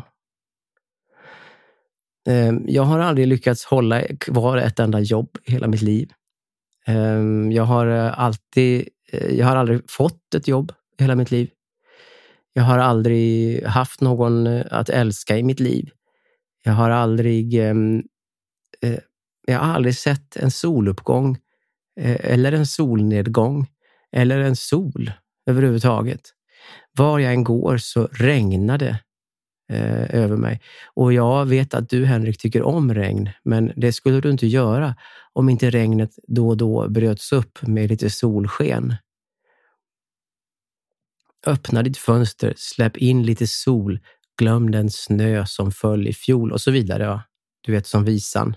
Speaker 1: Eh, jag har aldrig lyckats hålla kvar ett enda jobb hela mitt liv. Eh, jag har alltid, eh, jag har aldrig fått ett jobb hela mitt liv. Jag har aldrig haft någon att älska i mitt liv. Jag har aldrig, eh, jag har aldrig sett en soluppgång eh, eller en solnedgång eller en sol överhuvudtaget. Var jag än går så regnar det eh, över mig. Och jag vet att du, Henrik, tycker om regn, men det skulle du inte göra om inte regnet då och då bröts upp med lite solsken. Öppna ditt fönster, släpp in lite sol, glöm den snö som föll i fjol och så vidare. Ja. Du vet, som visan.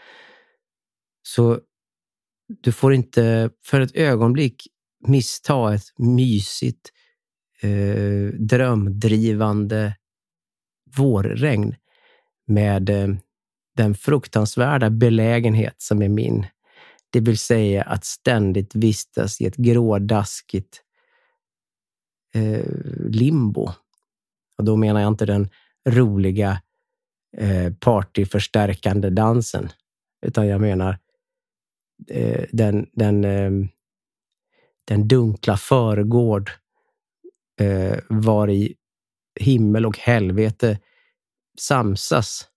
Speaker 1: Så du får inte för ett ögonblick missta ett mysigt, eh, drömdrivande vårregn med eh, den fruktansvärda belägenhet som är min. Det vill säga att ständigt vistas i ett grådaskigt eh, limbo. Och då menar jag inte den roliga eh, partyförstärkande dansen, utan jag menar eh, den, den, eh, den dunkla förgård eh, var i himmel och helvete samsas.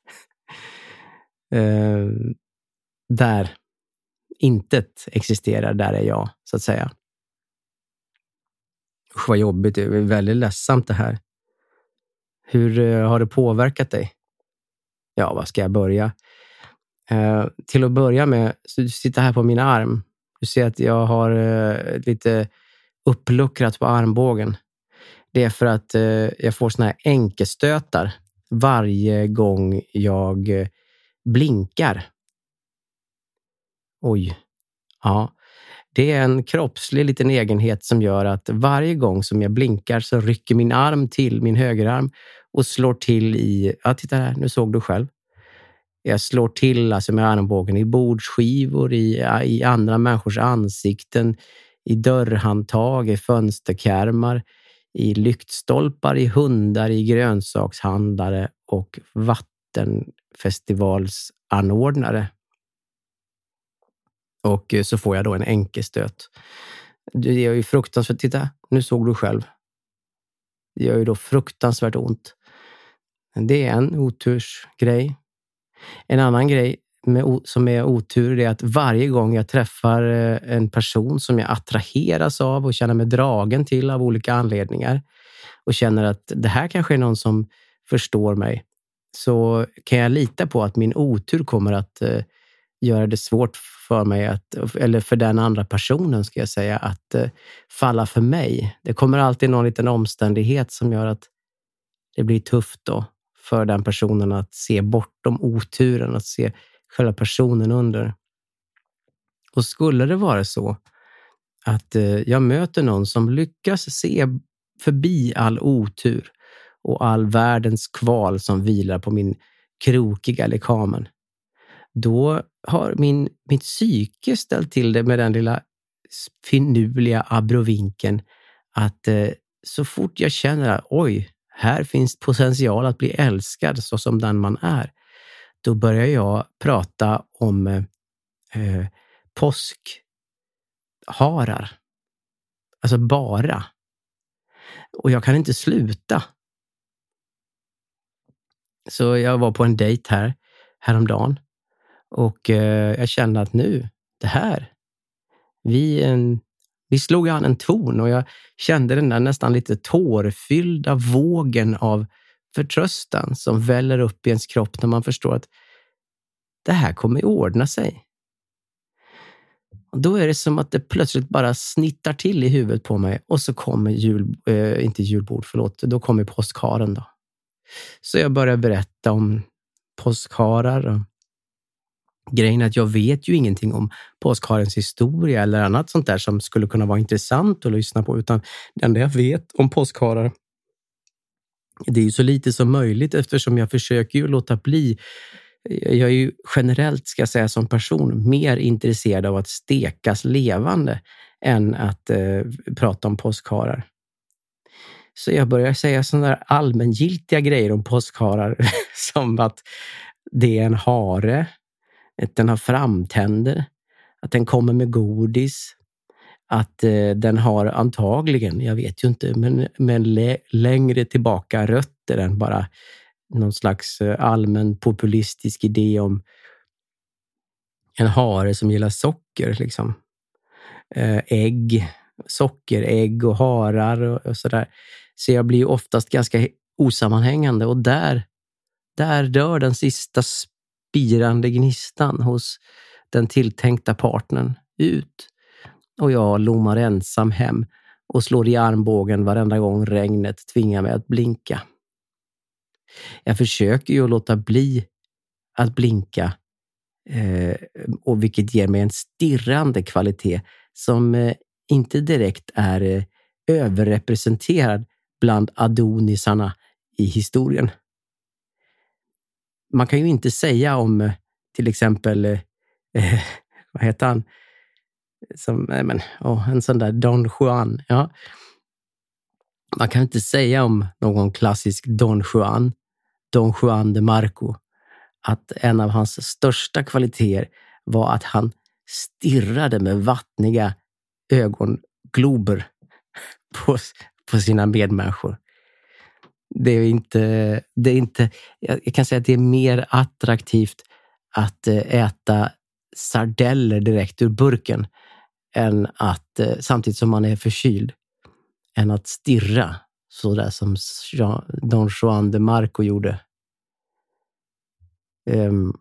Speaker 1: eh, där intet existerar, där är jag, så att säga. Usch, vad jobbigt, det är väldigt ledsamt det här. Hur uh, har det påverkat dig? Ja, vad ska jag börja? Uh, till att börja med, så du sitter här på min arm. Du ser att jag har uh, lite uppluckrat på armbågen. Det är för att uh, jag får såna här enkestötar varje gång jag uh, blinkar. Oj, ja. Det är en kroppslig liten egenhet som gör att varje gång som jag blinkar så rycker min arm till, min högerarm, och slår till i, ja titta här, nu såg du själv. Jag slår till alltså med armbågen i bordsskivor, i, i andra människors ansikten, i dörrhandtag, i fönsterkärmar, i lyktstolpar, i hundar, i grönsakshandlare och vattenfestivalsanordnare. Och så får jag då en enkestöt. Det gör ju fruktansvärt, titta, nu såg du själv. Det gör ju då fruktansvärt ont. Det är en otursgrej. En annan grej med, som är otur är att varje gång jag träffar en person som jag attraheras av och känner mig dragen till av olika anledningar och känner att det här kanske är någon som förstår mig, så kan jag lita på att min otur kommer att göra det svårt för mig att, eller för den andra personen ska jag säga, att uh, falla för mig. Det kommer alltid någon liten omständighet som gör att det blir tufft då för den personen att se bortom oturen, att se själva personen under. Och skulle det vara så att uh, jag möter någon som lyckas se förbi all otur och all världens kval som vilar på min krokiga lekamen, då har min, mitt psyke ställt till det med den lilla finurliga abrovinken att eh, så fort jag känner att oj, här finns potential att bli älskad så som den man är, då börjar jag prata om eh, påskharar. Alltså bara. Och jag kan inte sluta. Så jag var på en dejt här häromdagen. Och eh, jag kände att nu, det här, vi, en, vi slog an en ton och jag kände den där nästan lite tårfyllda vågen av förtröstan som väller upp i ens kropp när man förstår att det här kommer ordna sig. Och då är det som att det plötsligt bara snittar till i huvudet på mig och så kommer jul, eh, inte julbord, förlåt, då kommer påskharen då. Så jag börjar berätta om påskharar och grejen är att jag vet ju ingenting om påskharens historia eller annat sånt där som skulle kunna vara intressant att lyssna på, utan det enda jag vet om påskharar, det är ju så lite som möjligt eftersom jag försöker ju låta bli. Jag är ju generellt, ska jag säga, som person mer intresserad av att stekas levande än att eh, prata om påskharar. Så jag börjar säga sådana där allmängiltiga grejer om påskharar som att det är en hare, att den har framtänder, att den kommer med godis, att eh, den har antagligen, jag vet ju inte, men, men lä- längre tillbaka rötter än bara någon slags allmän populistisk idé om en hare som gillar socker, liksom. Eh, ägg, socker, ägg och harar och, och sådär. Så jag blir ju oftast ganska osammanhängande och där, där dör den sista spirande gnistan hos den tilltänkta partnern ut. Och jag lommar ensam hem och slår i armbågen varenda gång regnet tvingar mig att blinka. Jag försöker ju att låta bli att blinka eh, och vilket ger mig en stirrande kvalitet som eh, inte direkt är eh, överrepresenterad bland adonisarna i historien. Man kan ju inte säga om eh, till exempel eh, vad heter han? Som, eh, men, oh, en sån där Don Juan. Ja. Man kan inte säga om någon klassisk Don Juan, Don Juan de Marco, att en av hans största kvaliteter var att han stirrade med vattniga ögonglober på, på sina medmänniskor. Det är inte, det är inte, jag kan säga att det är mer attraktivt att äta sardeller direkt ur burken än att, samtidigt som man är förkyld, än att stirra så där som Don Juan de Marco gjorde. Um,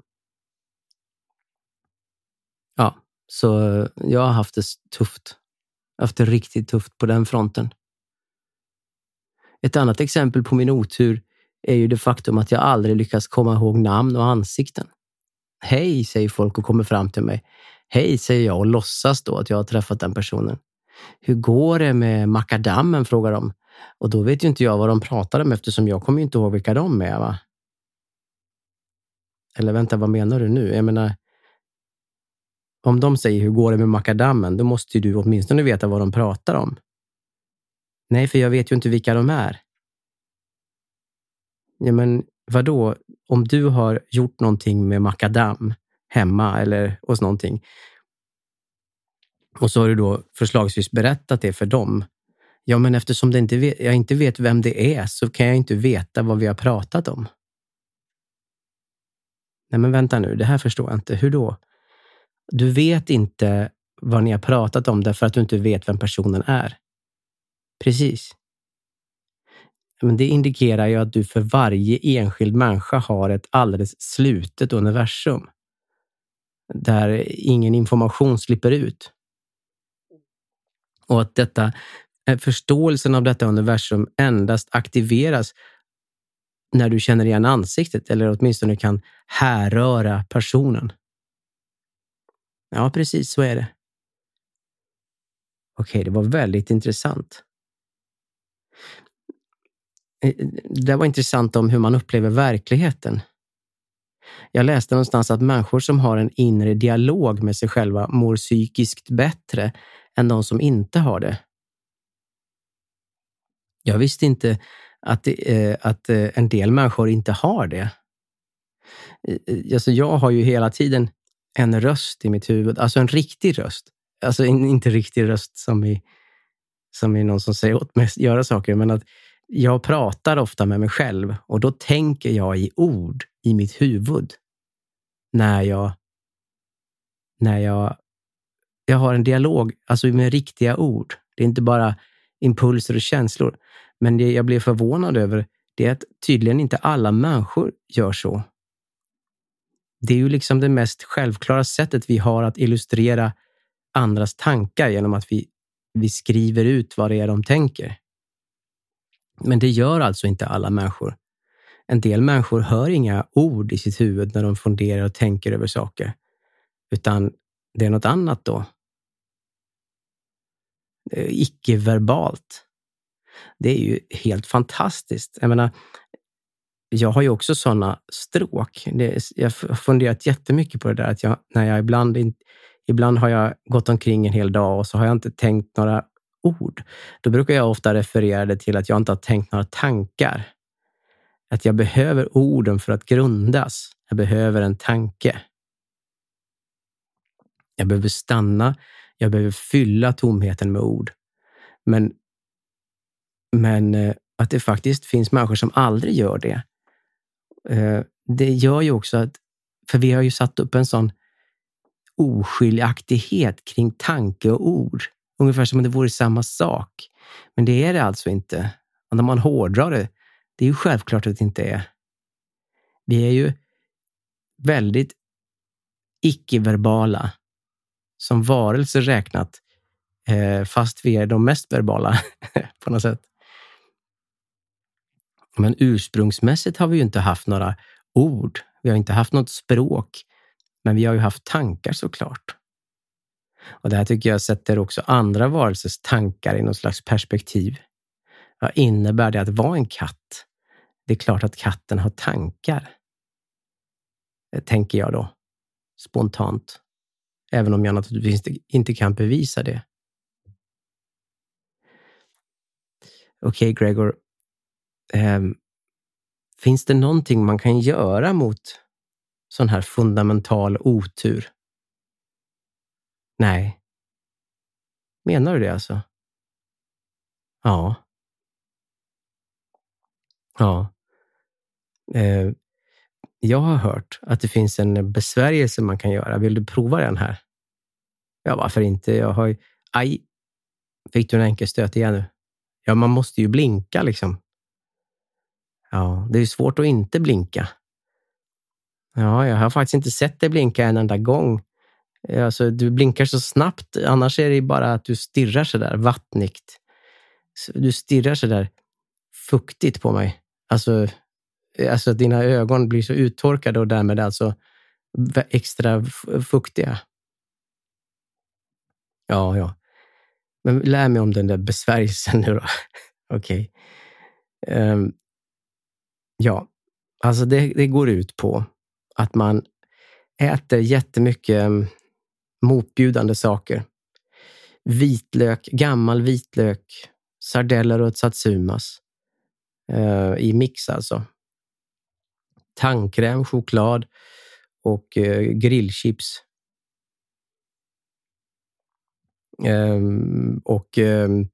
Speaker 1: ja, så jag har haft det tufft. Haft det riktigt tufft på den fronten. Ett annat exempel på min otur är ju det faktum att jag aldrig lyckas komma ihåg namn och ansikten. Hej, säger folk och kommer fram till mig. Hej, säger jag och låtsas då att jag har träffat den personen. Hur går det med makadammen, frågar de. Och då vet ju inte jag vad de pratar om eftersom jag kommer inte ihåg vilka de är, va? Eller vänta, vad menar du nu? Jag menar, om de säger hur går det med makadammen, då måste ju du åtminstone veta vad de pratar om. Nej, för jag vet ju inte vilka de är. Ja, men vadå? Om du har gjort någonting med makadam hemma eller hos någonting och så har du då förslagsvis berättat det för dem. Ja, men eftersom det inte vet, jag inte vet vem det är så kan jag inte veta vad vi har pratat om. Nej, men vänta nu, det här förstår jag inte. Hur då? Du vet inte vad ni har pratat om därför att du inte vet vem personen är. Precis. Men det indikerar ju att du för varje enskild människa har ett alldeles slutet universum. Där ingen information slipper ut. Och att detta, förståelsen av detta universum endast aktiveras när du känner igen ansiktet eller åtminstone kan härröra personen. Ja, precis så är det. Okej, det var väldigt intressant. Det var intressant om hur man upplever verkligheten. Jag läste någonstans att människor som har en inre dialog med sig själva mår psykiskt bättre än de som inte har det. Jag visste inte att, det, att en del människor inte har det. Alltså jag har ju hela tiden en röst i mitt huvud, alltså en riktig röst. Alltså inte riktig röst som i, som i någon som säger åt mig att göra saker, men att jag pratar ofta med mig själv och då tänker jag i ord i mitt huvud när jag när jag jag har en dialog, alltså med riktiga ord. Det är inte bara impulser och känslor. Men det jag blir förvånad över, det är att tydligen inte alla människor gör så. Det är ju liksom det mest självklara sättet vi har att illustrera andras tankar genom att vi, vi skriver ut vad det är de tänker. Men det gör alltså inte alla människor. En del människor hör inga ord i sitt huvud när de funderar och tänker över saker. Utan det är något annat då. Icke-verbalt. Det är ju helt fantastiskt. Jag menar, jag har ju också sådana stråk. Det, jag har funderat jättemycket på det där. Att jag, när jag ibland, in, ibland har jag gått omkring en hel dag och så har jag inte tänkt några ord. Då brukar jag ofta referera det till att jag inte har tänkt några tankar. Att jag behöver orden för att grundas. Jag behöver en tanke. Jag behöver stanna. Jag behöver fylla tomheten med ord. Men, men att det faktiskt finns människor som aldrig gör det. Det gör ju också att, för vi har ju satt upp en sån oskiljaktighet kring tanke och ord. Ungefär som om det vore samma sak. Men det är det alltså inte. Och när man hårdrar det, det är ju självklart att det inte är. Vi är ju väldigt icke-verbala som varelser räknat, eh, fast vi är de mest verbala på något sätt. Men ursprungsmässigt har vi ju inte haft några ord. Vi har inte haft något språk. Men vi har ju haft tankar såklart. Och det här tycker jag sätter också andra varelsers tankar i något slags perspektiv. Vad innebär det att vara en katt? Det är klart att katten har tankar. Det tänker jag då. Spontant. Även om jag naturligtvis inte kan bevisa det. Okej, okay, Gregor. Eh, finns det någonting man kan göra mot sån här fundamental otur? Nej. Menar du det alltså? Ja. Ja. Eh, jag har hört att det finns en besvärjelse man kan göra. Vill du prova den här? Ja, varför inte? Jag har ju... Aj! Fick du en enkelstöt igen nu? Ja, man måste ju blinka liksom. Ja, det är svårt att inte blinka. Ja, jag har faktiskt inte sett dig blinka en enda gång. Alltså, du blinkar så snabbt. Annars är det bara att du stirrar så där vattnigt. Du stirrar så där fuktigt på mig. Alltså, alltså dina ögon blir så uttorkade och därmed alltså extra fuktiga. Ja, ja. Men lär mig om den där besvärjelsen nu då. Okej. Okay. Um, ja, alltså det, det går ut på att man äter jättemycket um, motbjudande saker. Vitlök, gammal vitlök, sardeller och ett satsumas. Uh, I mix alltså. Tandkräm, choklad och uh, grillchips. Um, och um,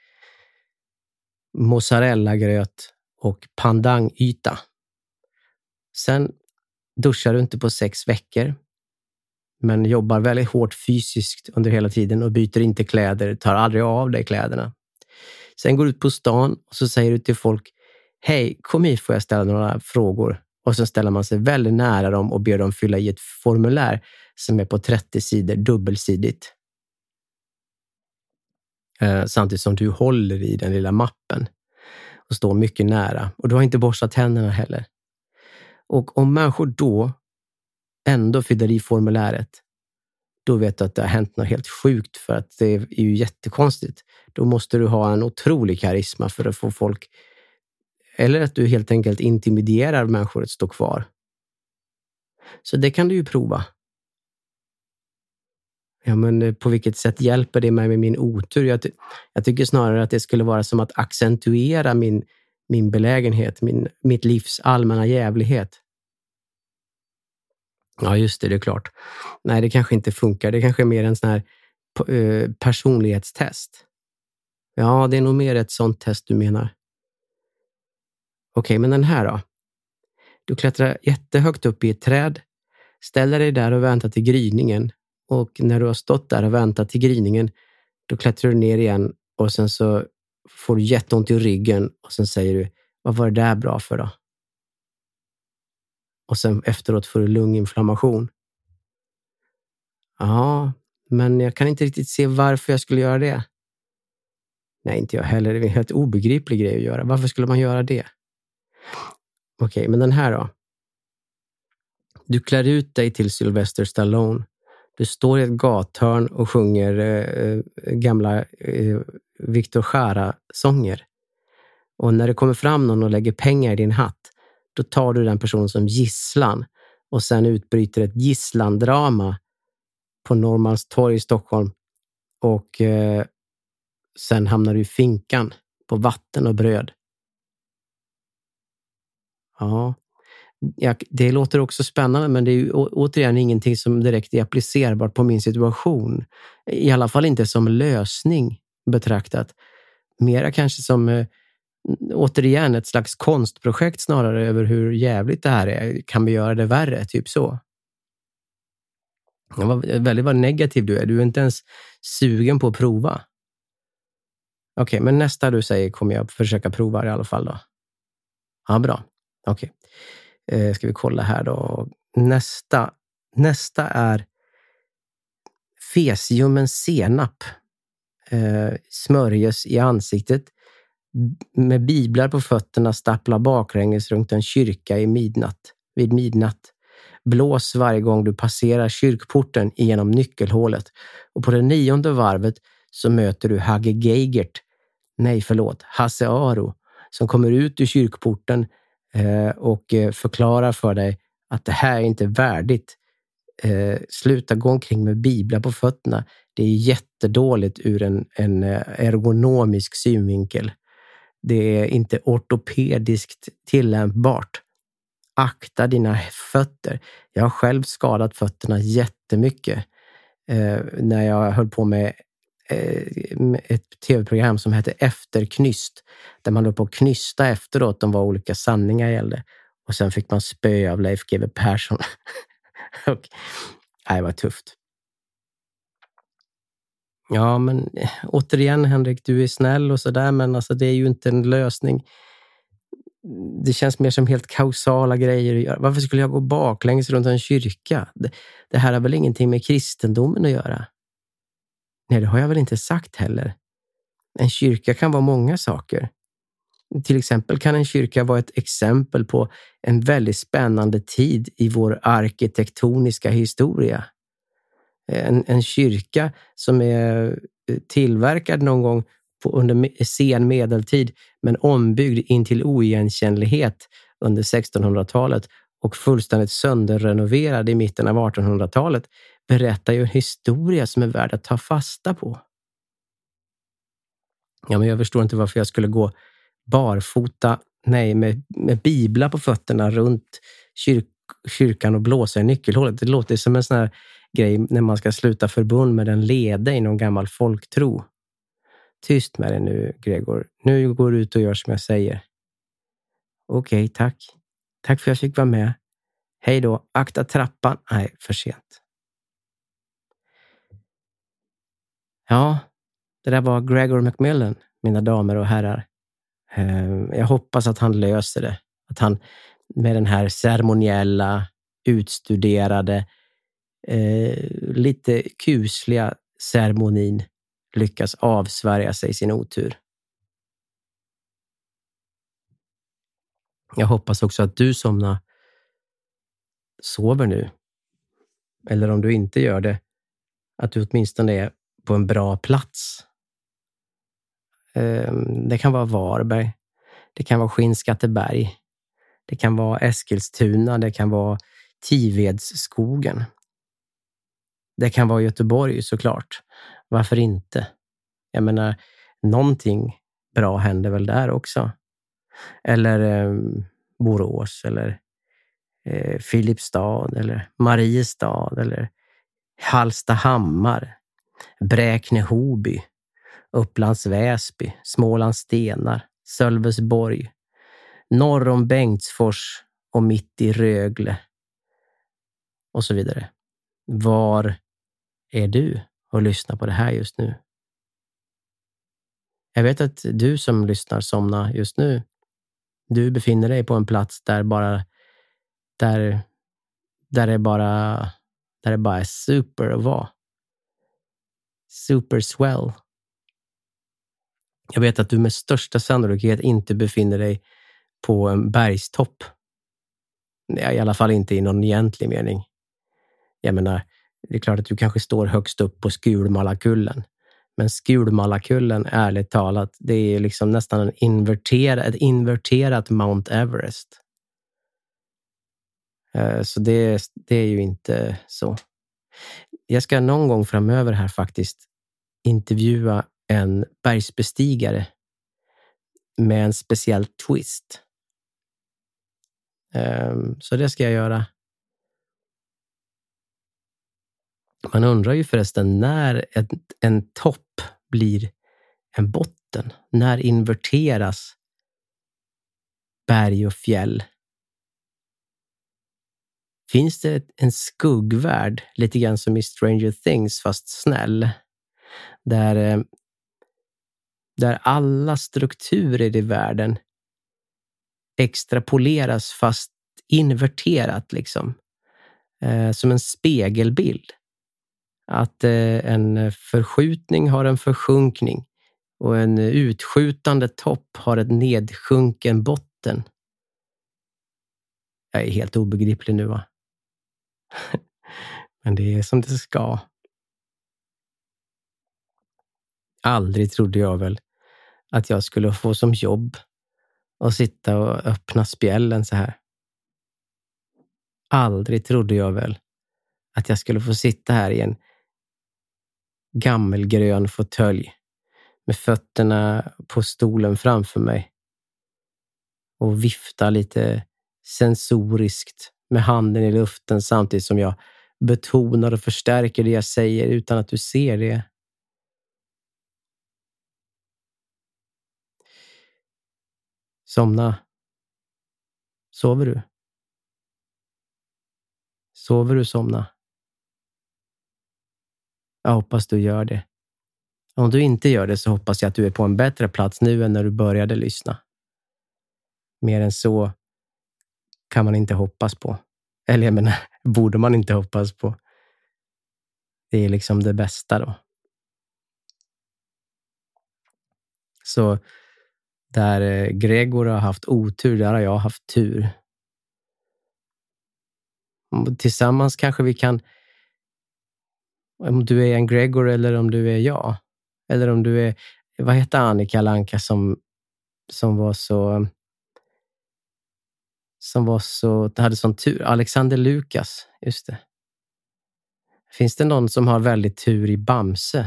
Speaker 1: mozzarellagröt och pandangyta. Sen duschar du inte på sex veckor, men jobbar väldigt hårt fysiskt under hela tiden och byter inte kläder, tar aldrig av dig kläderna. Sen går du ut på stan och så säger du till folk: hej, kom hit, får jag ställa några frågor? Och så ställer man sig väldigt nära dem och ber dem fylla i ett formulär som är på trettio sidor, dubbelsidigt. Eh, samtidigt som du håller i den lilla mappen och står mycket nära. Och du har inte borstat tänderna heller. Och om människor då ändå fyller i formuläret, då vet du att det har hänt något helt sjukt, för att det är ju jättekonstigt. Då måste du ha en otrolig karisma för att få folk, eller att du helt enkelt intimiderar människor att stå kvar. Så det kan du ju prova. Ja, men på vilket sätt hjälper det mig med min otur? Jag, ty- jag tycker snarare att det skulle vara som att accentuera min, min belägenhet, min, mitt livs allmänna jävlighet. Ja, just det, det är klart. Nej, det kanske inte funkar. Det kanske är mer en sån här eh, personlighetstest. Ja, det är nog mer ett sånt test du menar. Okej, men den här då? Du klättrar jättehögt upp i ett träd, ställer dig där och väntar till gryningen. Och när du har stått där och väntat till gryningen, då klättrar du ner igen och sen så får du jätteont i ryggen och sen säger du, vad var det där bra för då? Och sen efteråt får du lunginflammation. Ja, men jag kan inte riktigt se varför jag skulle göra det. Nej, inte jag heller. Det är en helt obegriplig grej att göra. Varför skulle man göra det? Okej, men den här då? Du klär ut dig till Sylvester Stallone. Du står i ett gathörn och sjunger eh, gamla eh, Victor Jara-sånger. Och när det kommer fram någon och lägger pengar i din hatt, då tar du den personen som gisslan och sen utbryter ett gisslandrama på Norrmalmstorg i Stockholm. Och eh, sen hamnar du i finkan på vatten och bröd. Ja, ja, det låter också spännande, men det är ju å- återigen ingenting som direkt är applicerbart på min situation. I alla fall inte som lösning betraktat. Mera kanske som eh, återigen ett slags konstprojekt snarare över hur jävligt det här är. Kan vi göra det värre? Typ så. Ja, vad, väldigt vad negativ du är. Du är inte ens sugen på att prova. Okej, men nästa du säger kommer jag försöka prova i alla fall då. Ja, bra. Okej. Eh, ska vi kolla här då. Nästa, nästa är fesiumen senap. Eh, smörjes i ansiktet. Med biblar på fötterna stappla baklänges runt en kyrka i midnatt. Vid midnatt. Blås varje gång du passerar kyrkporten genom nyckelhålet. Och på det nionde varvet så möter du Hagge Geigert. Nej, förlåt. Hasse Aro. Som kommer ut ur kyrkporten eh, och eh, förklarar för dig att det här är inte värdigt. Eh, sluta gå omkring med biblar på fötterna. Det är jättedåligt ur en, en ergonomisk synvinkel. Det är inte ortopediskt tillämpbart. Akta dina fötter. Jag har själv skadat fötterna jättemycket eh, när jag höll på med eh, ett tv-program som hette Efterknyst. Där man höll på att knysta efteråt om vad olika sanningar gällde. Och sen fick man spö av Leif G W Persson. Och, nej, det var tufft. Ja, men återigen Henrik, du är snäll och sådär, men alltså det är ju inte en lösning. Det känns mer som helt kausala grejer att göra. Varför skulle jag gå baklänges runt en kyrka? Det, det här har väl ingenting med kristendomen att göra? Nej, det har jag väl inte sagt heller. En kyrka kan vara många saker. Till exempel kan en kyrka vara ett exempel på en väldigt spännande tid i vår arkitektoniska historia. En, en kyrka som är tillverkad någon gång på, under sen medeltid men ombyggd in till oigenkännlighet under sextonhundratalet och fullständigt sönderrenoverad i mitten av artonhundratalet berättar ju en historia som är värd att ta fasta på. Ja, men jag förstår inte varför jag skulle gå barfota, nej, med, med biblar på fötterna runt kyrk, kyrkan och blåsa i nyckelhålet. Det låter som en sån här grej när man ska sluta förbund med en leda i någon gammal folktro. Tyst med det nu, Gregor. Nu går du ut och gör som jag säger. Okej, tack. Tack för att jag fick vara med. Hej då. Akta trappan. Nej, för sent. Ja, det där var Gregor McMillan, mina damer och herrar. Jag hoppas att han löser det. Att han med den här ceremoniella, utstuderade, eh, lite kusliga ceremonin lyckas avsvärja sig sin otur. Jag hoppas också att du somnar, sover nu. Eller om du inte gör det, att du åtminstone är på en bra plats. Det kan vara Varberg. Det kan vara Skinnskatteberg. Det kan vara Eskilstuna. Det kan vara Tivedsskogen. Det kan vara Göteborg såklart. Varför inte? Jag menar, någonting bra händer väl där också. Eller eh, Borås eller eh, Filipstad eller Mariestad eller Hallstahammar, Bräkne-Hoby, Upplands Väsby, Smålands Stenar, Sölvesborg, norr om Bengtsfors och mitt i Rögle och så vidare. Var är du och lyssnar på det här just nu? Jag vet att du som lyssnar somna just nu, du befinner dig på en plats där bara där där det bara där det bara är super att vara. Super swell. Jag vet att du med största sannolikhet inte befinner dig på en bergstopp. I alla fall inte i någon egentlig mening. Jag menar, det är klart att du kanske står högst upp på Skulmallakullen. Men Skulmallakullen, ärligt talat, det är liksom nästan en inverterad, ett inverterat Mount Everest. Så det, det är ju inte så. Jag ska någon gång framöver här faktiskt intervjua en bergsbestigare med en speciell twist. Så det ska jag göra. Man undrar ju förresten när en, en topp blir en botten. När inverteras berg och fjäll? Finns det en skuggvärld, lite grann som i Stranger Things fast snäll, där, där alla strukturer i världen extrapoleras fast inverterat liksom, eh, som en spegelbild. Att eh, en förskjutning har en försjunkning och en utskjutande topp har ett nedsjunken botten. Jag är helt obegriplig nu, va? Men det är som det ska. Aldrig trodde jag väl att jag skulle få som jobb att sitta och öppna spjällen så här. Aldrig trodde jag väl att jag skulle få sitta här i en gammelgrön fåtölj med fötterna på stolen framför mig och vifta lite sensoriskt med handen i luften samtidigt som jag betonar och förstärker det jag säger utan att du ser det. Somna. Sover du? Sover du, somna? Jag hoppas du gör det. Om du inte gör det så hoppas jag att du är på en bättre plats nu än när du började lyssna. Mer än så kan man inte hoppas på. Eller jag menar, borde man inte hoppas på. Det är liksom det bästa då. Så där Gregor har haft otur, där har jag haft tur. Tillsammans kanske vi kan, om du är en Gregor eller om du är jag, eller om du är, vad heter Annika Lanka som som var så som var så hade sån tur, Alexander Lukas, just det. Finns det någon som har väldigt tur i Bamse?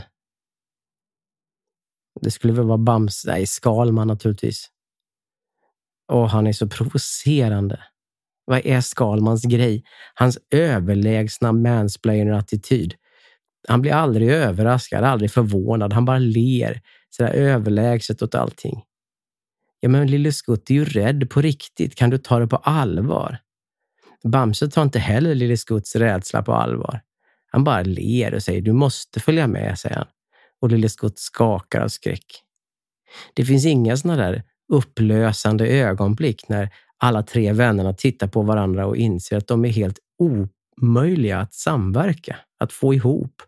Speaker 1: Det skulle väl vara Bamse, nej, Skalman naturligtvis. Och han är så provocerande. Vad är Skalmans grej? Hans överlägsna mansplainer-attityd. Han blir aldrig överraskad, aldrig förvånad. Han bara ler sådär överlägset åt allting. Ja, men Lille Skutt är ju rädd på riktigt. Kan du ta det på allvar? Bamse tar inte heller Lille Skutts rädsla på allvar. Han bara ler och säger, du måste följa med, säger han. Och Lille Skutt skakar av skräck. Det finns inga såna där upplösande ögonblick när alla tre vännerna tittar på varandra och inser att de är helt omöjliga att samverka, att få ihop.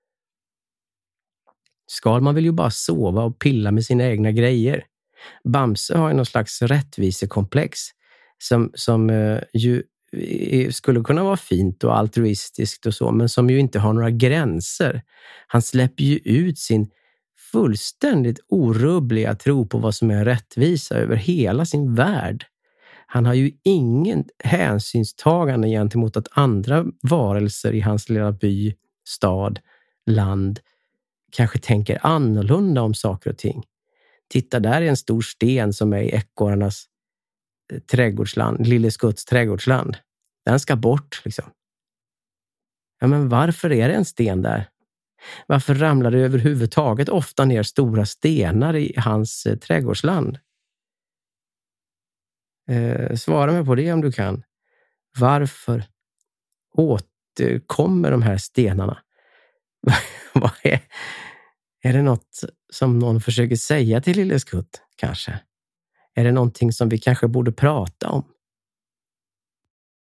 Speaker 1: Skalman vill ju bara sova och pilla med sina egna grejer. Bamse har ju någon slags rättvisekomplex som, som uh, ju skulle kunna vara fint och altruistiskt och så, men som ju inte har några gränser. Han släpper ju ut sin fullständigt orubbliga tro på vad som är rättvisa över hela sin värld. Han har ju ingen hänsynstagande gentemot att andra varelser i hans lilla by, stad, land kanske tänker annorlunda om saker och ting. Titta, där är en stor sten som är i ekorrarnas trädgårdsland, Lille Skutts trädgårdsland. Den ska bort liksom. Ja, men varför är det en sten där? Varför ramlar det överhuvudtaget ofta ner stora stenar i hans eh, trädgårdsland? Eh, svara mig på det om du kan. Varför återkommer de här stenarna? Vad är, är det något som någon försöker säga till Lille Skutt, kanske? Är det någonting som vi kanske borde prata om?